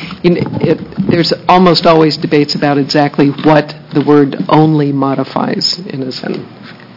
There's almost always debates about exactly what the word only modifies in a sentence.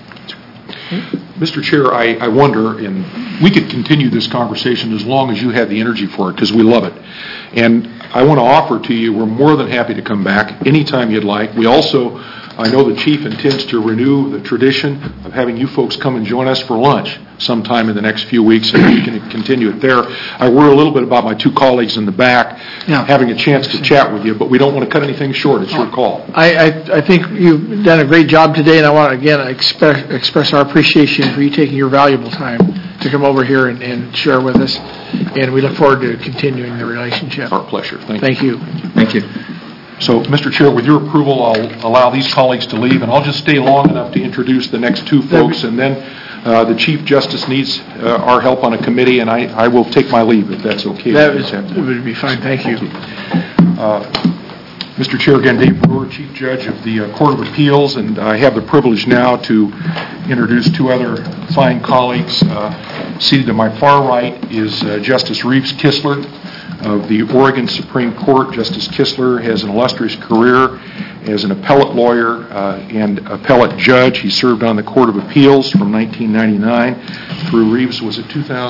Mr. Chair, I wonder, and we could continue this conversation as long as you have the energy for it, because we love it. And I want to offer to you, we're more than happy to come back anytime you'd like. We also, I know the Chief intends to renew the tradition of having you folks come and join us for lunch sometime in the next few weeks, and we can continue it there. I worry a little bit about my two colleagues in the back having a chance to chat with you, but we don't want to cut anything short. It's your call. I think you've done a great job today, and I want to, again, express our appreciation for you taking your valuable time to come over here and share with us, and we look forward to continuing the relationship. Our pleasure. Thank you. Thank you. So, Mr. Chair, with your approval, I'll allow these colleagues to leave, and I'll just stay long enough to introduce the next two folks, and then The Chief Justice needs our help on a committee, and I will take my leave if that's okay. That would be fine, thank you. Mr. Chair, again, Dave Brewer, Chief Judge of the Court of Appeals, and I have the privilege now to introduce two other fine colleagues. Seated to my far right is Justice Reeves Kistler of the Oregon Supreme Court. Justice Kistler has an illustrious career as an appellate lawyer and appellate judge. He served on the Court of Appeals from 1999 through, Reeves was it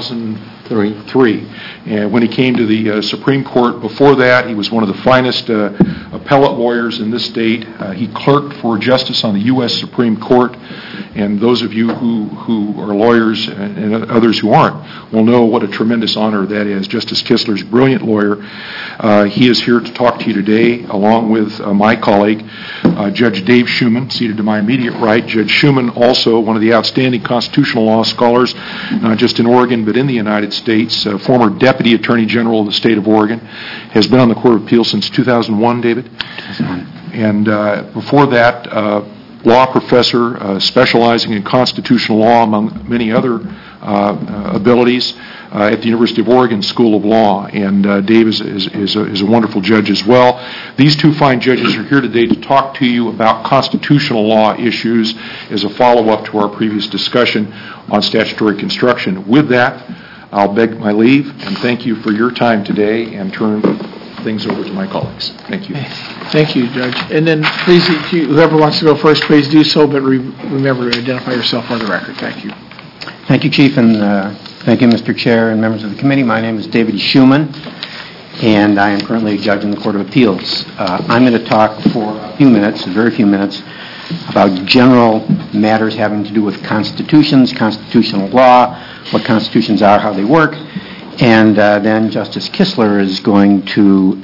2003. And when he came to the Supreme Court before that, he was one of the finest appellate lawyers in this state. He clerked for justice on the U.S. Supreme Court. And those of you who are lawyers and others who aren't will know what a tremendous honor that is. Justice Kistler's a brilliant lawyer. He is here to talk to you today, along with my colleague, Judge Dave Schuman, seated to my immediate right. Judge Schuman, also one of the outstanding constitutional law scholars, not just in Oregon but in the United States, former Deputy Attorney General of the state of Oregon, has been on the Court of Appeals since 2001, David? 2001. And before that, law professor specializing in constitutional law, among many other abilities, at the University of Oregon School of Law. And Dave is a wonderful judge as well. These two fine judges are here today to talk to you about constitutional law issues as a follow-up to our previous discussion on statutory construction. With that, I'll beg my leave and thank you for your time today and turn things over to my colleagues. Thank you. Thank you, Judge. And then please, whoever wants to go first, please do so, but remember to identify yourself for the record. Thank you. Thank you, Chief, and thank you, Mr. Chair and members of the committee. My name is David Schuman, and I am currently a judge in the Court of Appeals. I'm going to talk for a few minutes, a very few minutes, about general matters having to do with constitutions, constitutional law, what constitutions are, how they work, and then Justice Kistler is going to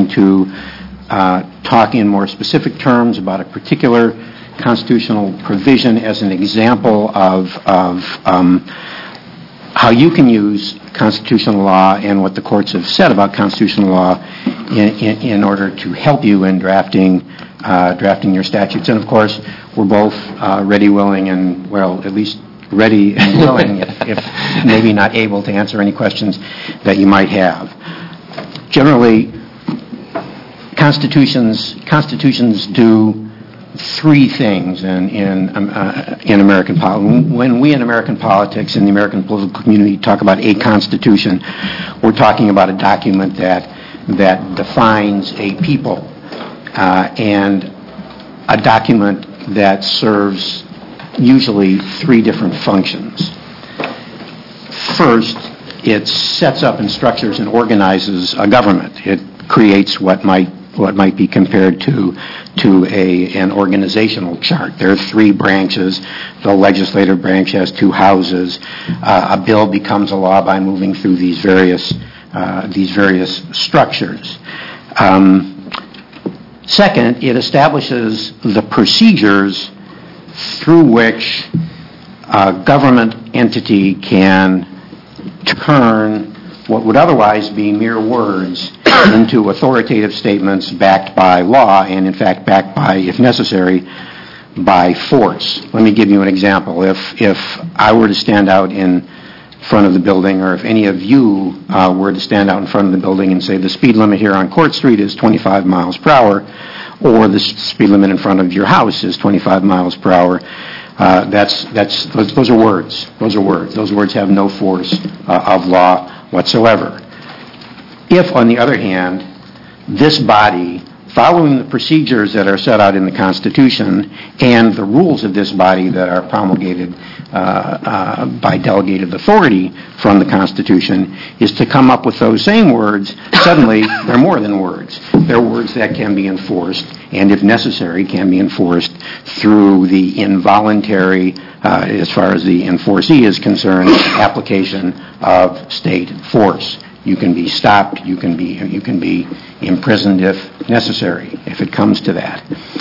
talk in more specific terms about a particular constitutional provision as an example of how you can use constitutional law and what the courts have said about constitutional law in order to help you in drafting your statutes. And of course, we're both ready, willing, and, well, at least ready and willing, if maybe not able to answer any questions that you might have. Generally, constitutions do three things in American politics. When we in American politics, in the American political community, talk about a constitution, we're talking about a document that defines a people and a document that serves usually three different functions. First, it sets up and structures and organizes a government. It creates what might be compared to an organizational chart. There are three branches. The legislative branch has two houses. A bill becomes a law by moving through these various structures. Second, it establishes the procedures through which a government entity can turn what would otherwise be mere words into authoritative statements backed by law, and in fact backed by, if necessary, by force. Let me give you an example. If I were to stand out in front of the building, or if any of you were to stand out in front of the building and say the speed limit here on Court Street is 25 miles per hour, or the speed limit in front of your house is 25 miles per hour, those are words. Those are words. Those words have no force of law whatsoever. If, on the other hand, this body, following the procedures that are set out in the Constitution and the rules of this body that are promulgated by delegated authority from the Constitution, is to come up with those same words, suddenly they're more than words. They're words that can be enforced, and if necessary, can be enforced through the involuntary, as far as the enforcee is concerned, application of state force. You can be stopped, you can be imprisoned if necessary, if it comes to that.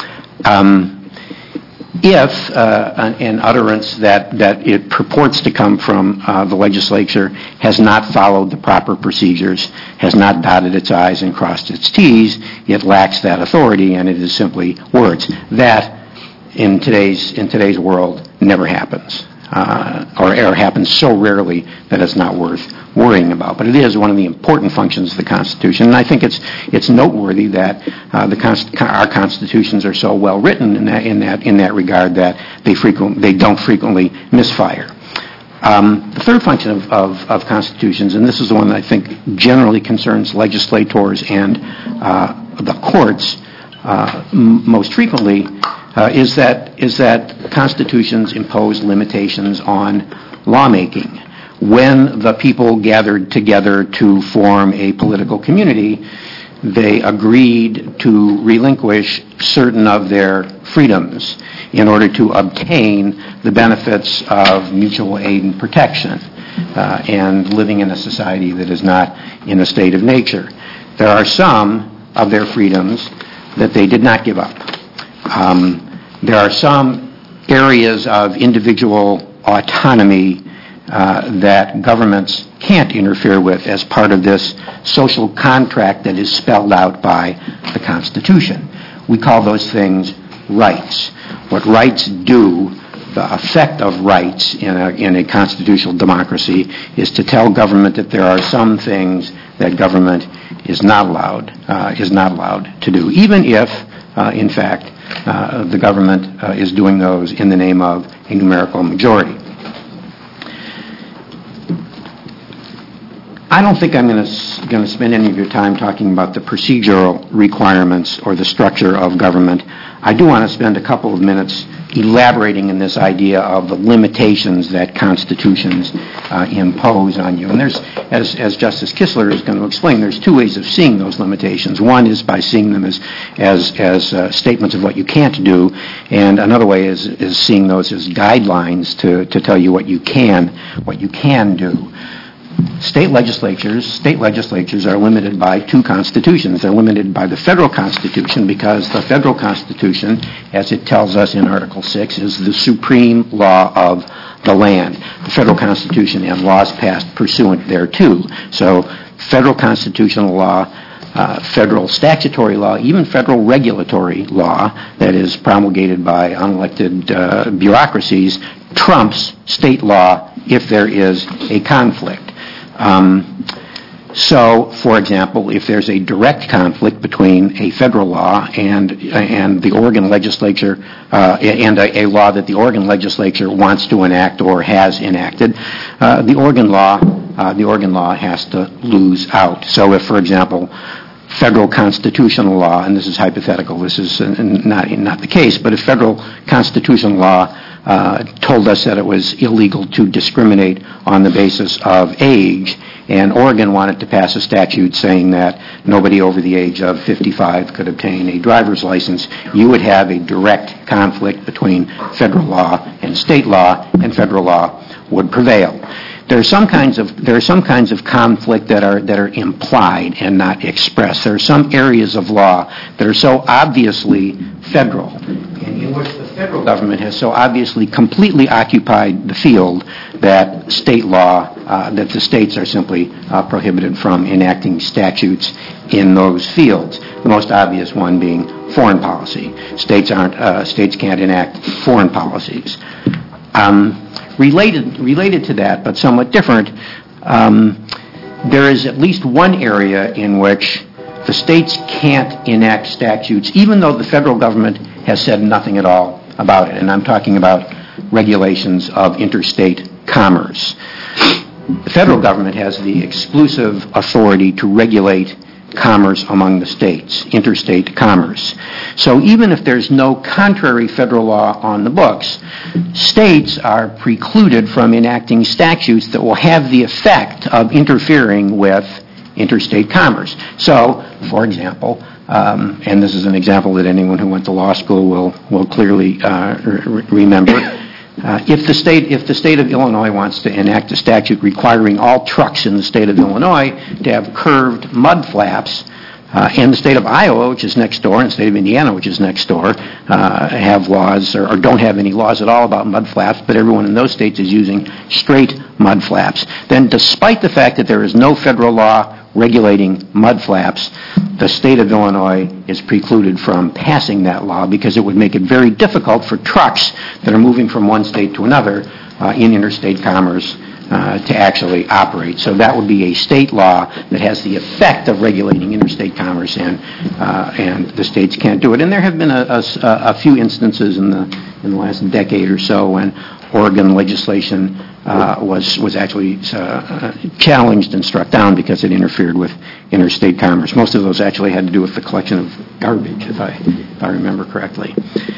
If an utterance that it purports to come from the legislature has not followed the proper procedures, has not dotted its I's and crossed its T's, it lacks that authority, and it is simply words. That, in today's world, never happens. or happens so rarely that it's not worth worrying about. But it is one of the important functions of the Constitution, and I think it's noteworthy that our constitutions are so well written in that regard that they don't frequently misfire. The third function of constitutions, and this is the one that I think generally concerns legislators and the courts most frequently, is that constitutions impose limitations on lawmaking. When the people gathered together to form a political community, they agreed to relinquish certain of their freedoms in order to obtain the benefits of mutual aid and protection and living in a society that is not in a state of nature. There are some of their freedoms that they did not give up. There are some areas of individual autonomy that governments can't interfere with as part of this social contract that is spelled out by the Constitution. We call those things rights. What rights do, the effect of rights in a constitutional democracy, is to tell government that there are some things that government is not allowed to do, even if, in fact, the government is doing those in the name of a numerical majority. I don't think I'm going to spend any of your time talking about the procedural requirements or the structure of government. I do want to spend a couple of minutes elaborating in this idea of the limitations that constitutions impose on you. And there's, as Justice Kistler is going to explain, there's two ways of seeing those limitations. One is by seeing them as statements of what you can't do, and another way is seeing those as guidelines to tell you what you can do. State legislatures are limited by two constitutions. They're limited by the federal Constitution because the federal Constitution, as it tells us in Article 6, is the supreme law of the land. The federal Constitution and laws passed pursuant thereto. So federal constitutional law, federal statutory law, even federal regulatory law that is promulgated by unelected bureaucracies trumps state law if there is a conflict. So, for example, if there's a direct conflict between a federal law and the Oregon legislature and a law that the Oregon legislature wants to enact or has enacted, the Oregon law has to lose out. So, if, for example, federal constitutional law, and this is hypothetical, this is not the case, but if federal constitutional law told us that it was illegal to discriminate on the basis of age, and Oregon wanted to pass a statute saying that nobody over the age of 55 could obtain a driver's license, you would have a direct conflict between federal law and state law, and federal law would prevail. There are some kinds of conflict that are implied and not expressed. There are some areas of law that are so obviously federal, and in which the federal government has so obviously completely occupied the field that state law, that the states are simply prohibited from enacting statutes in those fields. The most obvious one being foreign policy. States can't enact foreign policies. Related to that, but somewhat different, there is at least one area in which the states can't enact statutes, even though the federal government has said nothing at all about it. And I'm talking about regulations of interstate commerce. The federal government has the exclusive authority to regulate commerce among the states, interstate commerce. So even if there's no contrary federal law on the books, states are precluded from enacting statutes that will have the effect of interfering with interstate commerce. So, for example, and this is an example that anyone who went to law school will clearly remember, if the state of Illinois wants to enact a statute requiring all trucks in the state of Illinois to have curved mud flaps, and the state of Iowa, which is next door, and the state of Indiana, which is next door, have laws or don't have any laws at all about mud flaps, but everyone in those states is using straight mud flaps, then despite the fact that there is no federal law regulating mud flaps, the state of Illinois is precluded from passing that law because it would make it very difficult for trucks that are moving from one state to another in interstate commerce to actually operate. So that would be a state law that has the effect of regulating interstate commerce, and the states can't do it. And there have been a few instances in the last decade or so when Oregon legislation was actually challenged and struck down because it interfered with interstate commerce. Most of those actually had to do with the collection of garbage, if I remember correctly.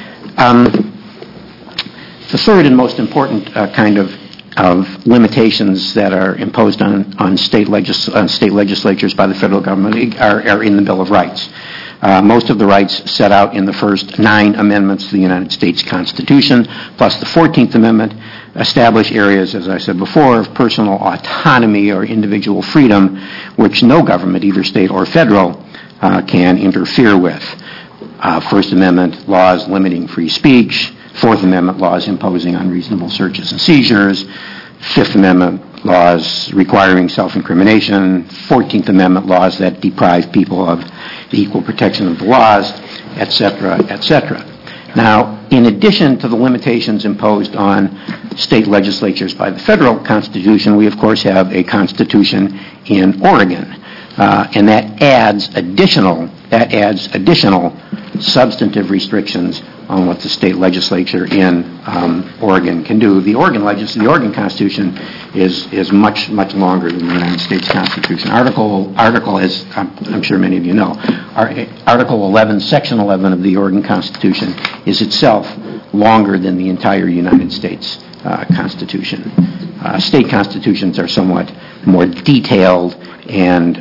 The third and most important kind of limitations that are imposed on state legislatures by the federal government are in the Bill of Rights. Most of the rights set out in the first 9 amendments to the United States Constitution, plus the 14th Amendment, establish areas, as I said before, of personal autonomy or individual freedom, which no government, either state or federal, can interfere with. First Amendment laws limiting free speech, Fourth Amendment laws imposing unreasonable searches and seizures, Fifth Amendment laws requiring self-incrimination, 14th Amendment laws that deprive people of the equal protection of the laws, etc., etc. Now, in addition to the limitations imposed on state legislatures by the federal Constitution, we of course have a Constitution in Oregon, and that adds additional substantive restrictions on what the state legislature in Oregon can do. The Oregon Constitution is much longer than the United States Constitution. Article, as I'm sure many of you know, Article 11, Section 11 of the Oregon Constitution is itself longer than the entire United States Constitution. State constitutions are somewhat more detailed and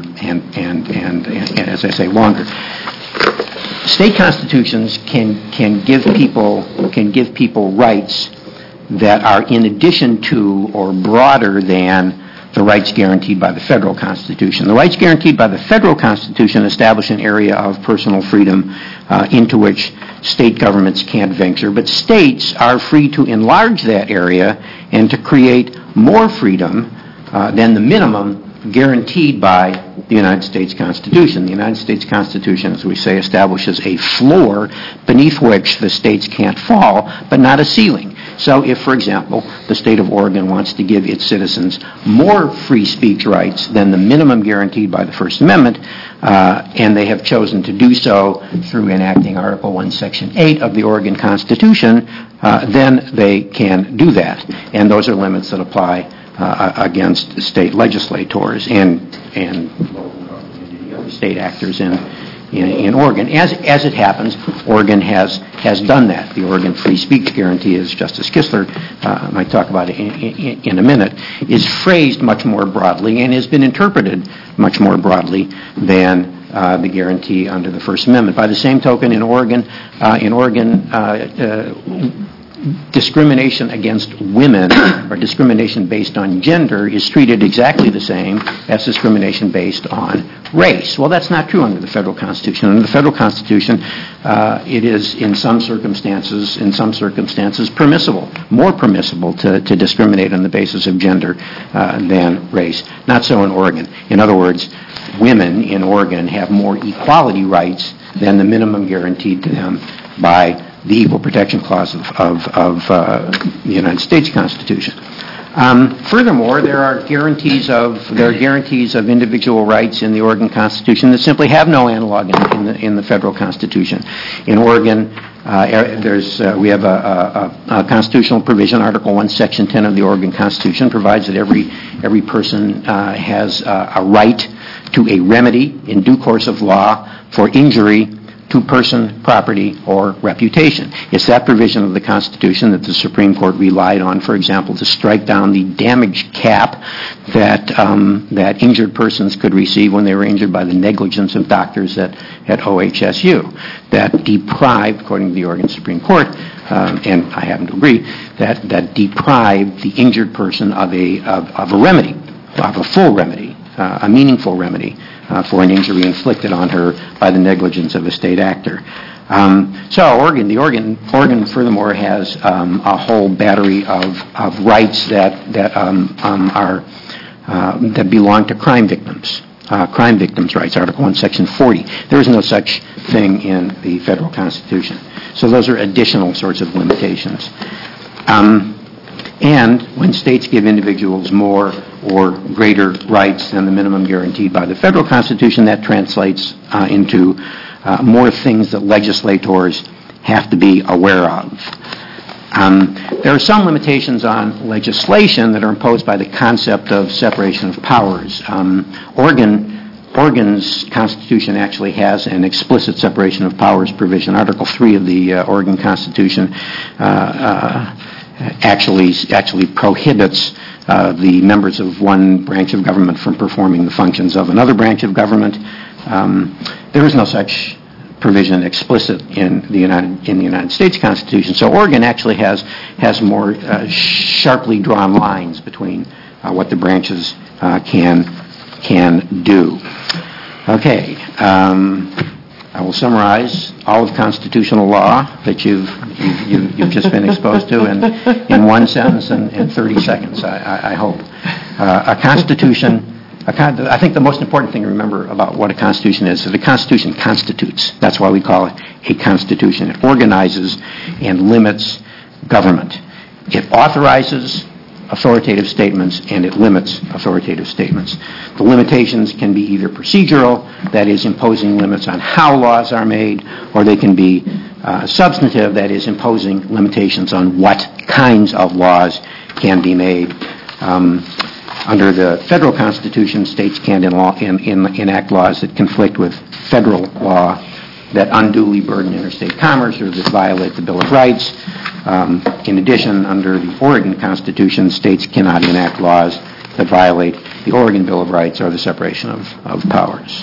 as I say, longer. State constitutions can give people rights that are in addition to or broader than the rights guaranteed by the federal Constitution. The rights guaranteed by the federal Constitution establish an area of personal freedom into which state governments can't venture, but states are free to enlarge that area and to create more freedom than the minimum guaranteed by the United States Constitution. The United States Constitution, as we say, establishes a floor beneath which the states can't fall, but not a ceiling. So if, for example, the state of Oregon wants to give its citizens more free speech rights than the minimum guaranteed by the First Amendment, and they have chosen to do so through enacting Article 1, Section 8 of the Oregon Constitution, then they can do that. And those are limits that apply against state legislators and state actors in Oregon. As it happens, Oregon has done that. The Oregon Free Speech Guarantee, as Justice Kistler might talk about in a minute, is phrased much more broadly and has been interpreted much more broadly than the guarantee under the First Amendment. By the same token, in Oregon, discrimination against women or discrimination based on gender is treated exactly the same as discrimination based on race. Well, that's not true under the federal Constitution. Under the federal Constitution, it is in some circumstances permissible, more permissible to discriminate on the basis of gender than race. Not so in Oregon. In other words, women in Oregon have more equality rights than the minimum guaranteed to them by the Equal Protection Clause of the United States Constitution. Furthermore, there are guarantees of individual rights in the Oregon Constitution that simply have no analog in the federal Constitution. In Oregon, we have a constitutional provision, Article 1, Section 10 of the Oregon Constitution, provides that every person has a right to a remedy in due course of law for injury to person, property, or reputation. It's that provision of the Constitution that the Supreme Court relied on, for example, to strike down the damage cap that injured persons could receive when they were injured by the negligence of doctors at OHSU. That deprived, according to the Oregon Supreme Court, and I happen to agree, that deprived the injured person of a remedy, of a full remedy, a meaningful remedy, for an injury inflicted on her by the negligence of a state actor. So Oregon furthermore has a whole battery of rights that belong to crime victims rights, Article 1, Section 40. There is no such thing in the federal Constitution. So those are additional sorts of limitations. And when states give individuals more or greater rights than the minimum guaranteed by the federal Constitution, that translates into more things that legislators have to be aware of. There are some limitations on legislation that are imposed by the concept of separation of powers. Oregon's Constitution actually has an explicit separation of powers provision. Article 3 of the Oregon Constitution actually prohibits the members of one branch of government from performing the functions of another branch of government. There is no such provision explicit in the United States Constitution. So Oregon actually has more sharply drawn lines between what the branches can do. Okay, I will summarize all of constitutional law that you've just been exposed to in one sentence and 30 seconds, I hope. A constitution. I think the most important thing to remember about what a constitution is that a constitution constitutes. That's why we call it a constitution. It organizes and limits government. It authorizes authoritative statements and it limits authoritative statements. The limitations can be either procedural, that is imposing limits on how laws are made, or they can be substantive, that is imposing limitations on what kinds of laws can be made. Under the federal Constitution, states can't enact laws that conflict with federal law, that unduly burden interstate commerce or that violate the Bill of Rights. In addition, under the Oregon Constitution, states cannot enact laws that violate the Oregon Bill of Rights or the separation of powers.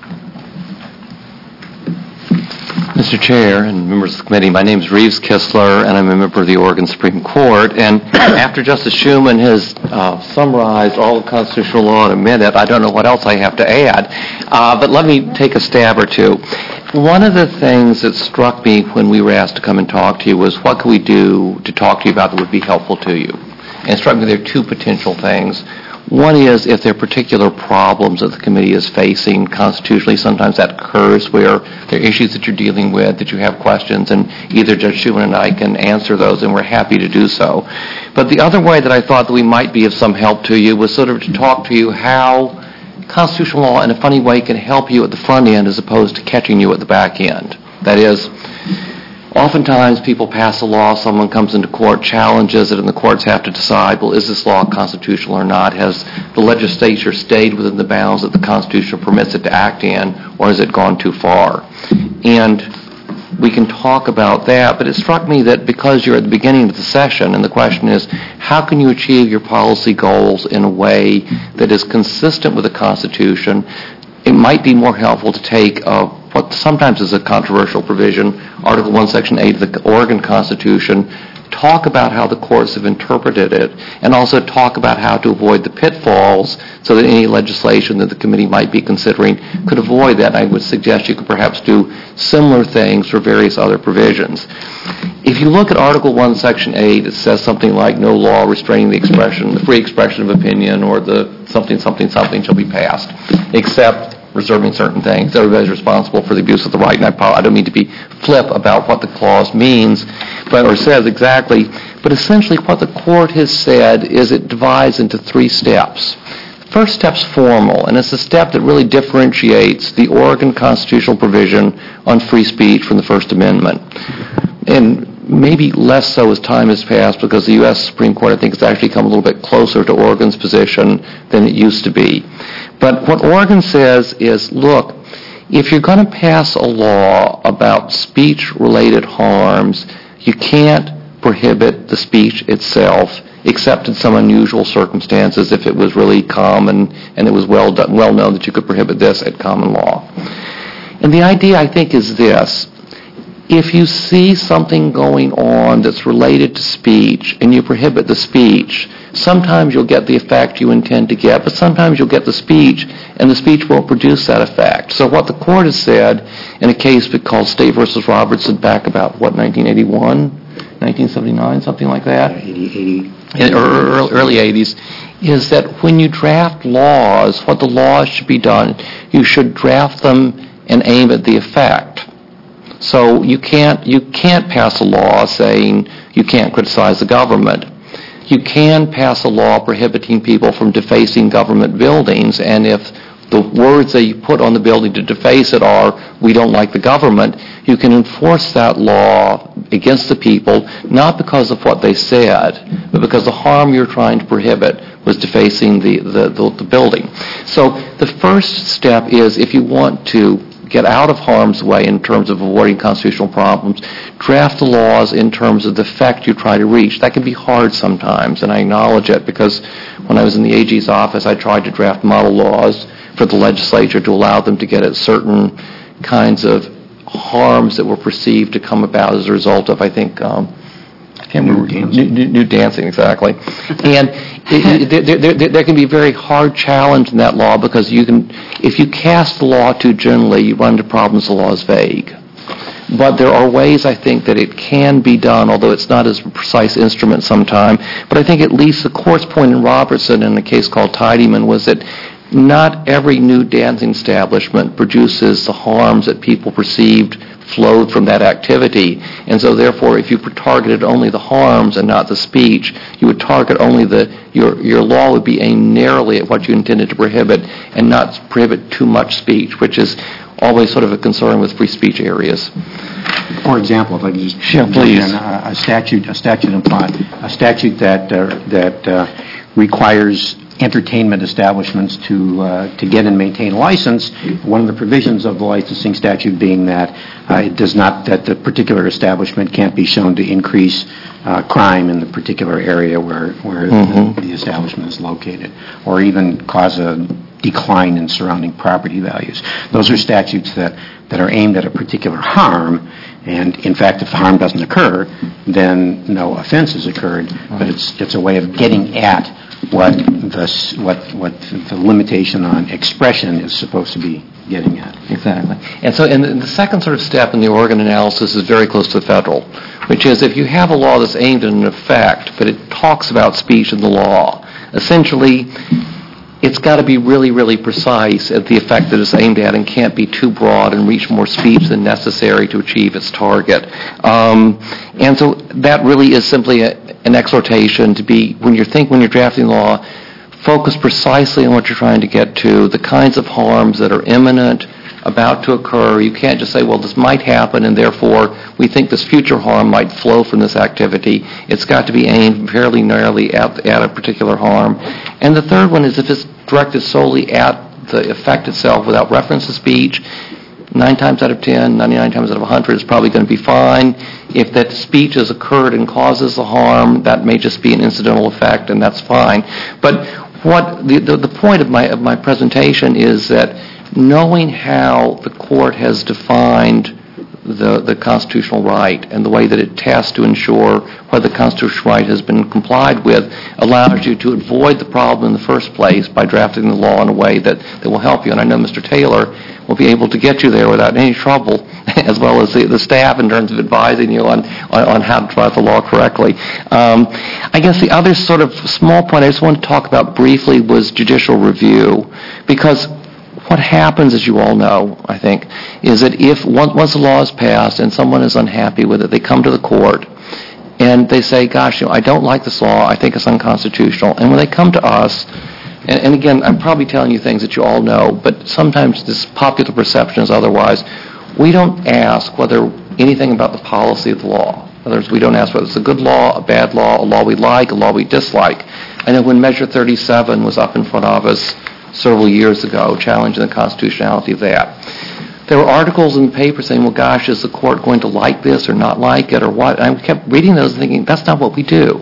Mr. Chair and members of the committee, my name is Reeves Kistler, and I'm a member of the Oregon Supreme Court. And after Justice Schuman has summarized all of constitutional law in a minute, I don't know what else I have to add. But let me take a stab or two. One of the things that struck me when we were asked to come and talk to you was what could we do to talk to you about that would be helpful to you? And it struck me there are two potential things. One is if there are particular problems that the committee is facing constitutionally, sometimes that occurs where there are issues that you're dealing with, that you have questions, and either Judge Schuman and I can answer those, and we're happy to do so. But the other way that I thought that we might be of some help to you was sort of to talk to you how constitutional law in a funny way can help you at the front end as opposed to catching you at the back end. That is, oftentimes people pass a law, someone comes into court, challenges it, and the courts have to decide, well, is this law constitutional or not? Has the legislature stayed within the bounds that the Constitution permits it to act in, or has it gone too far? And we can talk about that, but it struck me that because you're at the beginning of the session, and the question is, how can you achieve your policy goals in a way that is consistent with the Constitution? It might be more helpful to take what sometimes is a controversial provision, Article 1, Section 8 of the Oregon Constitution, talk about how the courts have interpreted it, and also talk about how to avoid the pitfalls so that any legislation that the committee might be considering could avoid that. I would suggest you could perhaps do similar things for various other provisions. If you look at Article 1, Section 8, it says something like no law restraining the free expression of opinion, or the something shall be passed, except reserving certain things. Everybody's responsible for the abuse of the right, and I don't mean to be flip about what the clause means, or says exactly, but essentially what the court has said is it divides into 3 steps. The first step's formal, and it's a step that really differentiates the Oregon constitutional provision on free speech from the First Amendment. And maybe less so as time has passed, because the U.S. Supreme Court, I think, has actually come a little bit closer to Oregon's position than it used to be. But what Oregon says is, look, if you're going to pass a law about speech-related harms, you can't prohibit the speech itself, except in some unusual circumstances, if it was really common and it was well known that you could prohibit this at common law. And the idea, I think, is this. If you see something going on that's related to speech and you prohibit the speech, sometimes you'll get the effect you intend to get, but sometimes you'll get the speech and the speech won't produce that effect. So what the court has said in a case called State v. Robertson back about, 1981, 1979, something like that? Early 80s, is that when you draft laws, what the laws should be done, you should draft them and aim at the effect. So you can't pass a law saying you can't criticize the government. you can pass a law prohibiting people from defacing government buildings, and if the words that you put on the building to deface it are, "We don't like the government," you can enforce that law against the people, not because of what they said, but because the harm you're trying to prohibit was defacing the building. So the first step is, if you want to get out of harm's way in terms of avoiding constitutional problems, draft the laws in terms of the effect you try to reach. That can be hard sometimes, and I acknowledge it, because when I was in the AG's office, I tried to draft model laws for the legislature to allow them to get at certain kinds of harms that were perceived to come about as a result of, I think, new dancing, exactly. And there can be a very hard challenge in that law, because if you cast the law too generally, you run into problems. The law is vague. But there are ways, I think, that it can be done, although it's not as a precise instrument sometime. But I think at least the court's point in Robertson, in a case called Tidyman, was that not every new dancing establishment produces the harms that people perceived flowed from that activity. And so therefore, if you targeted only the harms and not the speech, you would target only your law would be aimed narrowly at what you intended to prohibit and not prohibit too much speech, which is always sort of a concern with free speech areas. For example, if I could just please. a statute that requires entertainment establishments to get and maintain a license. One of the provisions of the licensing statute being that that the particular establishment can't be shown to increase crime in the particular area where the establishment is located, or even cause a decline in surrounding property values. Those are statutes that are aimed at a particular harm, and in fact, if the harm doesn't occur, then no offense has occurred. But it's a way of getting at what the limitation on expression is supposed to be getting at. Exactly. And so the second sort of step in the Oregon analysis is very close to the federal, which is if you have a law that's aimed at an effect, but it talks about speech in the law, essentially it's got to be really, really precise at the effect that it's aimed at and can't be too broad and reach more speech than necessary to achieve its target. And so that really is simply an exhortation to be, when you're drafting law, focus precisely on what you're trying to get to, the kinds of harms that are imminent, about to occur. You can't just say, well, this might happen, and therefore we think this future harm might flow from this activity. It's got to be aimed fairly narrowly at a particular harm. And the third one is if it's directed solely at the effect itself without reference to speech, 9 times out of 10, 99 times out of 100 is probably going to be fine. If that speech has occurred and causes the harm, that may just be an incidental effect, and that's fine. But what the point of my presentation is that knowing how the court has defined the constitutional right and the way that it tests to ensure whether the constitutional right has been complied with allows you to avoid the problem in the first place by drafting the law in a way that will help you. And I know Mr. Taylor will be able to get you there without any trouble, as well as the staff in terms of advising you on how to draft the law correctly. I guess the other sort of small point I just want to talk about briefly was judicial review, because what happens, as you all know, I think, is that if once the law is passed and someone is unhappy with it, they come to the court and they say, gosh, I don't like this law, I think it's unconstitutional. And when they come to us, and again, I'm probably telling you things that you all know, but sometimes this popular perception is otherwise. We don't ask whether anything about the policy of the law. In other words, we don't ask whether it's a good law, a bad law, a law we like, a law we dislike. I know when Measure 37 was up in front of us several years ago, challenging the constitutionality of that, there were articles in the paper saying, well, gosh, is the court going to like this or not like it or what? And I kept reading those and thinking, that's not what we do.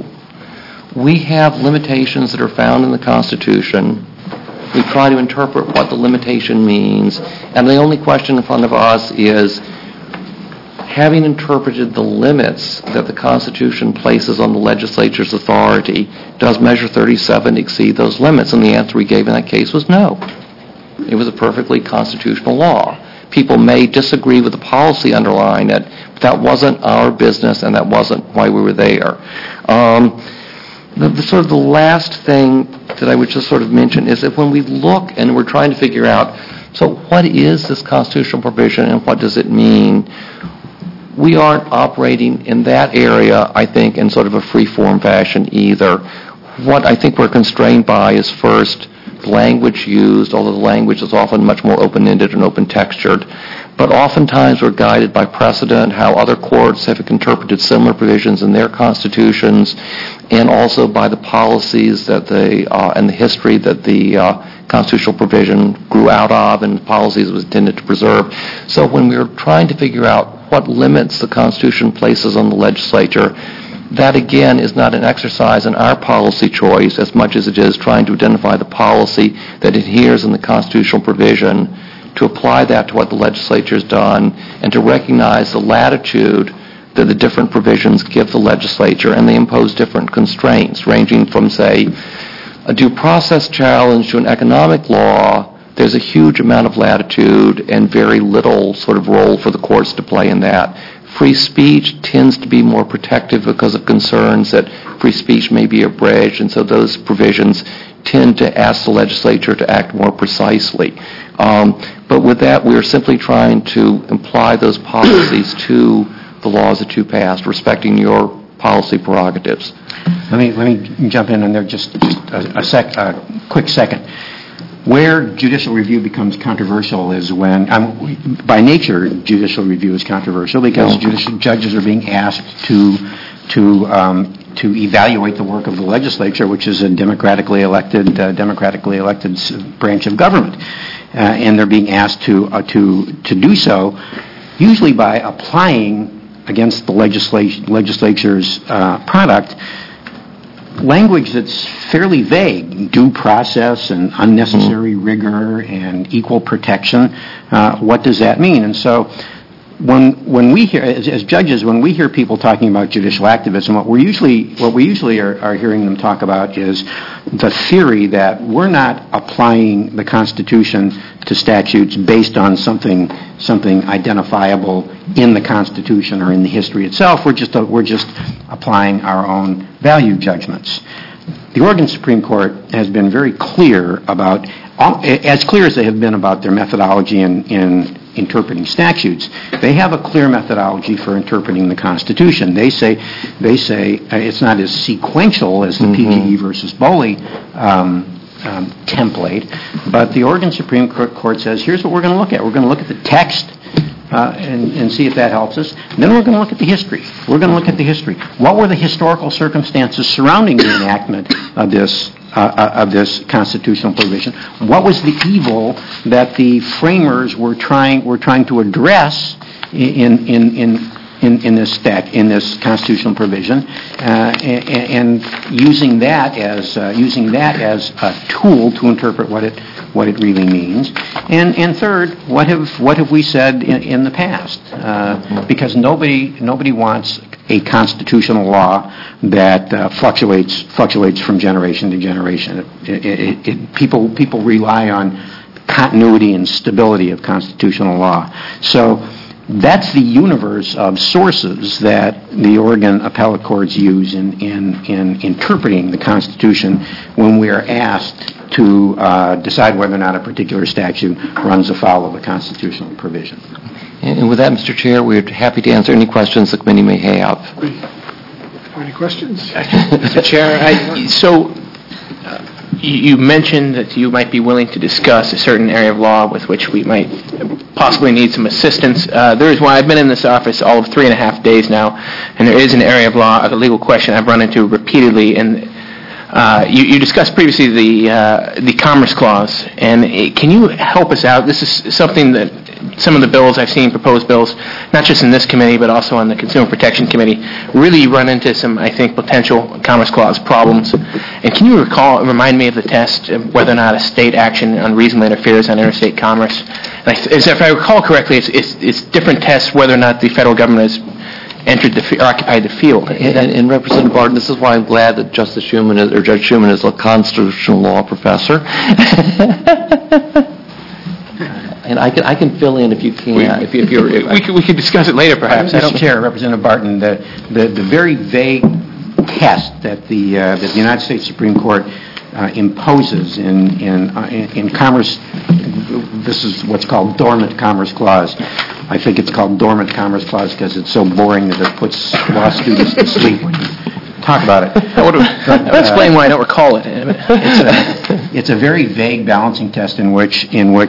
We have limitations that are found in the Constitution. We try to interpret what the limitation means. And the only question in front of us is, having interpreted the limits that the Constitution places on the legislature's authority, does Measure 37 exceed those limits? And the answer we gave in that case was no. It was a perfectly constitutional law. People may disagree with the policy underlying it, but that wasn't our business and that wasn't why we were there. The last thing that I would just sort of mention is that when we look and we're trying to figure out, so what is this constitutional provision and what does it mean? we aren't operating in that area, I think, in sort of a free-form fashion either. What I think we're constrained by is first the language used, although the language is often much more open-ended and open-textured. But oftentimes we're guided by precedent, how other courts have interpreted similar provisions in their constitutions, and also by the policies that and the history that the constitutional provision grew out of and policies it was intended to preserve. So when we were trying to figure out what limits the Constitution places on the legislature, that again is not an exercise in our policy choice as much as it is trying to identify the policy that adheres in the constitutional provision, to apply that to what the legislature has done, and to recognize the latitude that the different provisions give the legislature, and they impose different constraints, ranging from, say, a due process challenge to an economic law. There's a huge amount of latitude and very little sort of role for the courts to play in that. Free speech tends to be more protective because of concerns that free speech may be abridged, and so those provisions tend to ask the legislature to act more precisely. But with that, we are simply trying to apply those policies to the laws that you passed, respecting your policy prerogatives. Let me jump in there just a quick second. Where judicial review becomes controversial is when, by nature, judicial review is controversial because judicial judges are being asked to evaluate the work of the legislature, which is a democratically elected branch of government, and they're being asked to do so, usually by applying against the legislature's product language that's fairly vague: due process and unnecessary rigor and equal protection. What does that mean? And so when we hear, as judges, when we hear people talking about judicial activism, what we usually are hearing them talk about is the theory that we're not applying the Constitution to statutes based on something identifiable in the Constitution or in the history itself. We're just applying our own value judgments. The Oregon Supreme Court has been very clear about, as clear as they have been about their methodology in interpreting statutes. They have a clear methodology for interpreting the Constitution. They say it's not as sequential as the PGE versus Boley template, but the Oregon Supreme Court says, here's what we're going to look at. We're going to look at the text and see if that helps us. And then we're going to look at the history. We're going to look at the history. What were the historical circumstances surrounding the enactment of this constitutional provision? What was the evil that the framers were trying to address in this constitutional provision, and using that as a tool to interpret what it really means. And third, what have we said in the past? Because nobody wants a constitutional law that fluctuates from generation to generation. People rely on continuity and stability of constitutional law. So that's the universe of sources that the Oregon appellate courts use in interpreting the Constitution when we are asked to decide whether or not a particular statute runs afoul of a constitutional provision. And with that, Mr. Chair, we're happy to answer any questions the committee may have. Any questions? Mr. Chair, you mentioned that you might be willing to discuss a certain area of law with which we might possibly need some assistance. There is one. I've been in this office all of 3.5 days now, and there is an area of law, a legal question I've run into repeatedly. And you discussed previously the Commerce Clause, and can you help us out? This is something that some of the bills I've seen, proposed bills, not just in this committee but also on the Consumer Protection Committee, really run into some, I think, potential Commerce Clause problems. And can you remind me of the test, whether or not a state action unreasonably interferes on interstate commerce? And if I recall correctly, it's different tests whether or not the federal government has occupied the field. And Representative Barton, this is why I'm glad that Judge Schuman is a constitutional law professor. And I can fill in if you can. We could discuss it later, perhaps. Mr. Chair, Representative Barton, the very vague test that the United States Supreme Court imposes in Commerce this is what's called dormant commerce clause. I think it's called dormant commerce clause because it's so boring that it puts law students to sleep when you talk about it. That would explain why I don't recall it. It's a very vague balancing test in which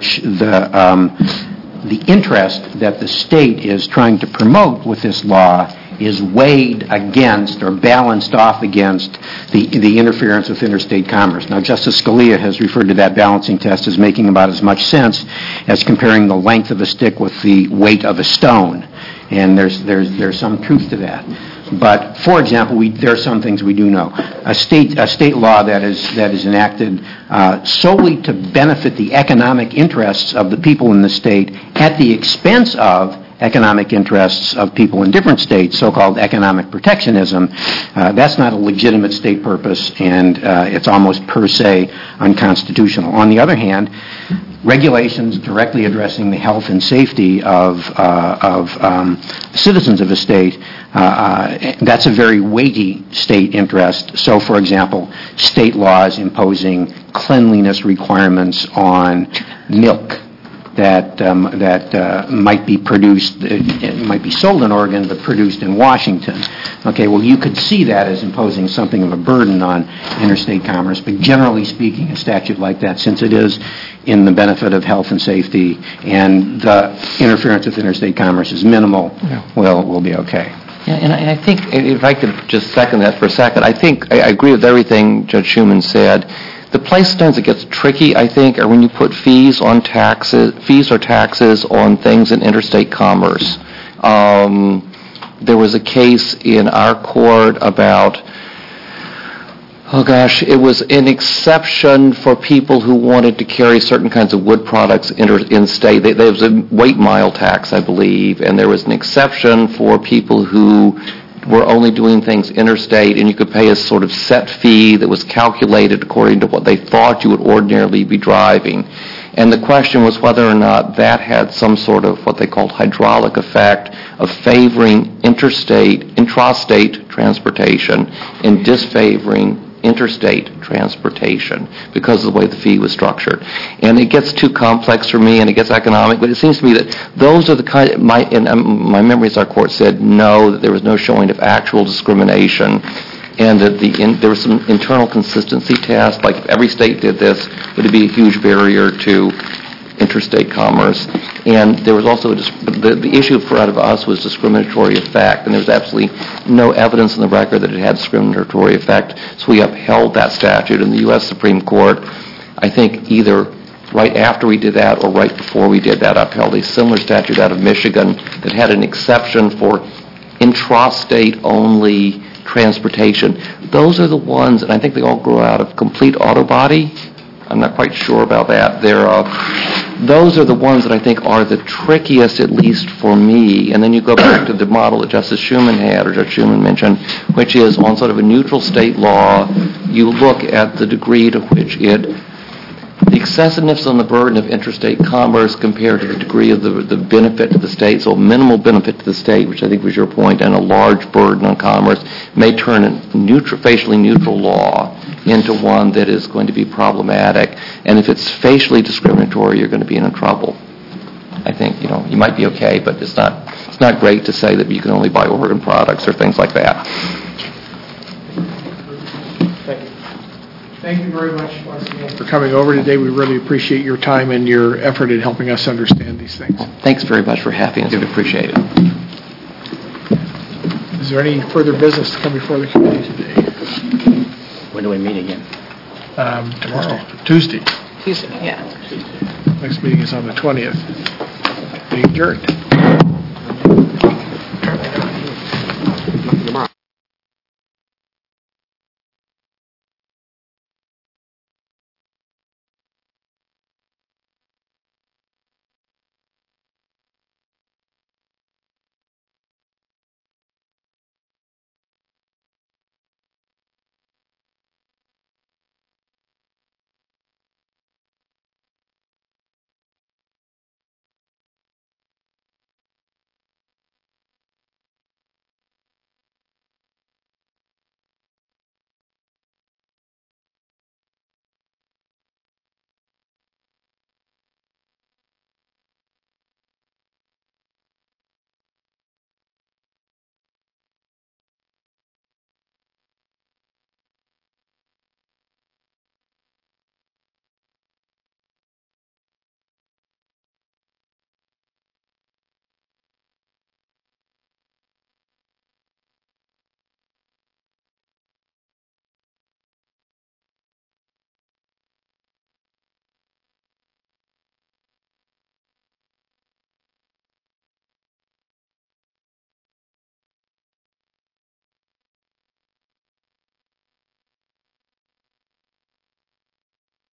the interest that the state is trying to promote with this law is weighed against or balanced off against the interference with interstate commerce. Now, Justice Scalia has referred to that balancing test as making about as much sense as comparing the length of a stick with the weight of a stone. And there's some truth to that. But, for example, there are some things we do know. A state law that is enacted solely to benefit the economic interests of the people in the state at the expense of economic interests of people in different states, so-called economic protectionism, that's not a legitimate state purpose, and it's almost per se unconstitutional. On the other hand, regulations directly addressing the health and safety of citizens of a state, that's a very weighty state interest. So, for example, state laws imposing cleanliness requirements on milk that might be produced, it might be sold in Oregon, but produced in Washington. Okay, well, you could see that as imposing something of a burden on interstate commerce, but generally speaking, a statute like that, since it is in the benefit of health and safety and the interference with interstate commerce is minimal, will be okay. Yeah, and I think, if I could just second that for a second, I agree with everything Judge Schuman said. The place sometimes it gets tricky, I think, are when you put fees or taxes on things in interstate commerce. There was a case in our court about, it was an exception for people who wanted to carry certain kinds of wood products in state. There was a weight mile tax, I believe, and there was an exception for people who were only doing things interstate, and you could pay a sort of set fee that was calculated according to what they thought you would ordinarily be driving. And the question was whether or not that had some sort of what they called hydraulic effect of favoring intrastate transportation and disfavoring interstate transportation because of the way the fee was structured. And it gets too complex for me and it gets economic, but it seems to me that those are the kind, my memories, our court said no, that there was no showing of actual discrimination, and that there was some internal consistency test, like if every state did this, would it be a huge barrier to interstate commerce. And there was also, the issue for out of us was discriminatory effect, and there was absolutely no evidence in the record that it had discriminatory effect, so we upheld that statute. In the U.S. Supreme Court, I think either right after we did that or right before we did that, upheld a similar statute out of Michigan that had an exception for intrastate only transportation. Those are the ones, and I think they all grow out of complete auto body. I'm not quite sure about that. Those are the ones that I think are the trickiest, at least for me. And then you go back to the model that Justice Schuman had, or Judge Schuman mentioned, which is on sort of a neutral state law, you look at the degree to which the excessiveness on the burden of interstate commerce compared to the degree of the benefit to the state, so minimal benefit to the state, which I think was your point, and a large burden on commerce, may turn a facially neutral law into one that is going to be problematic. And if it's facially discriminatory, you're going to be in trouble. I think, you might be okay, but it's not great to say that you can only buy Oregon products or things like that. Thank you very much once again for coming over today. We really appreciate your time and your effort in helping us understand these things. Thanks very much for having us. We appreciate it. Is there any further business to come before the committee today? When do we meet again? Tomorrow. Tuesday. Tuesday, yeah. Next meeting is on the 20th. Meeting adjourned.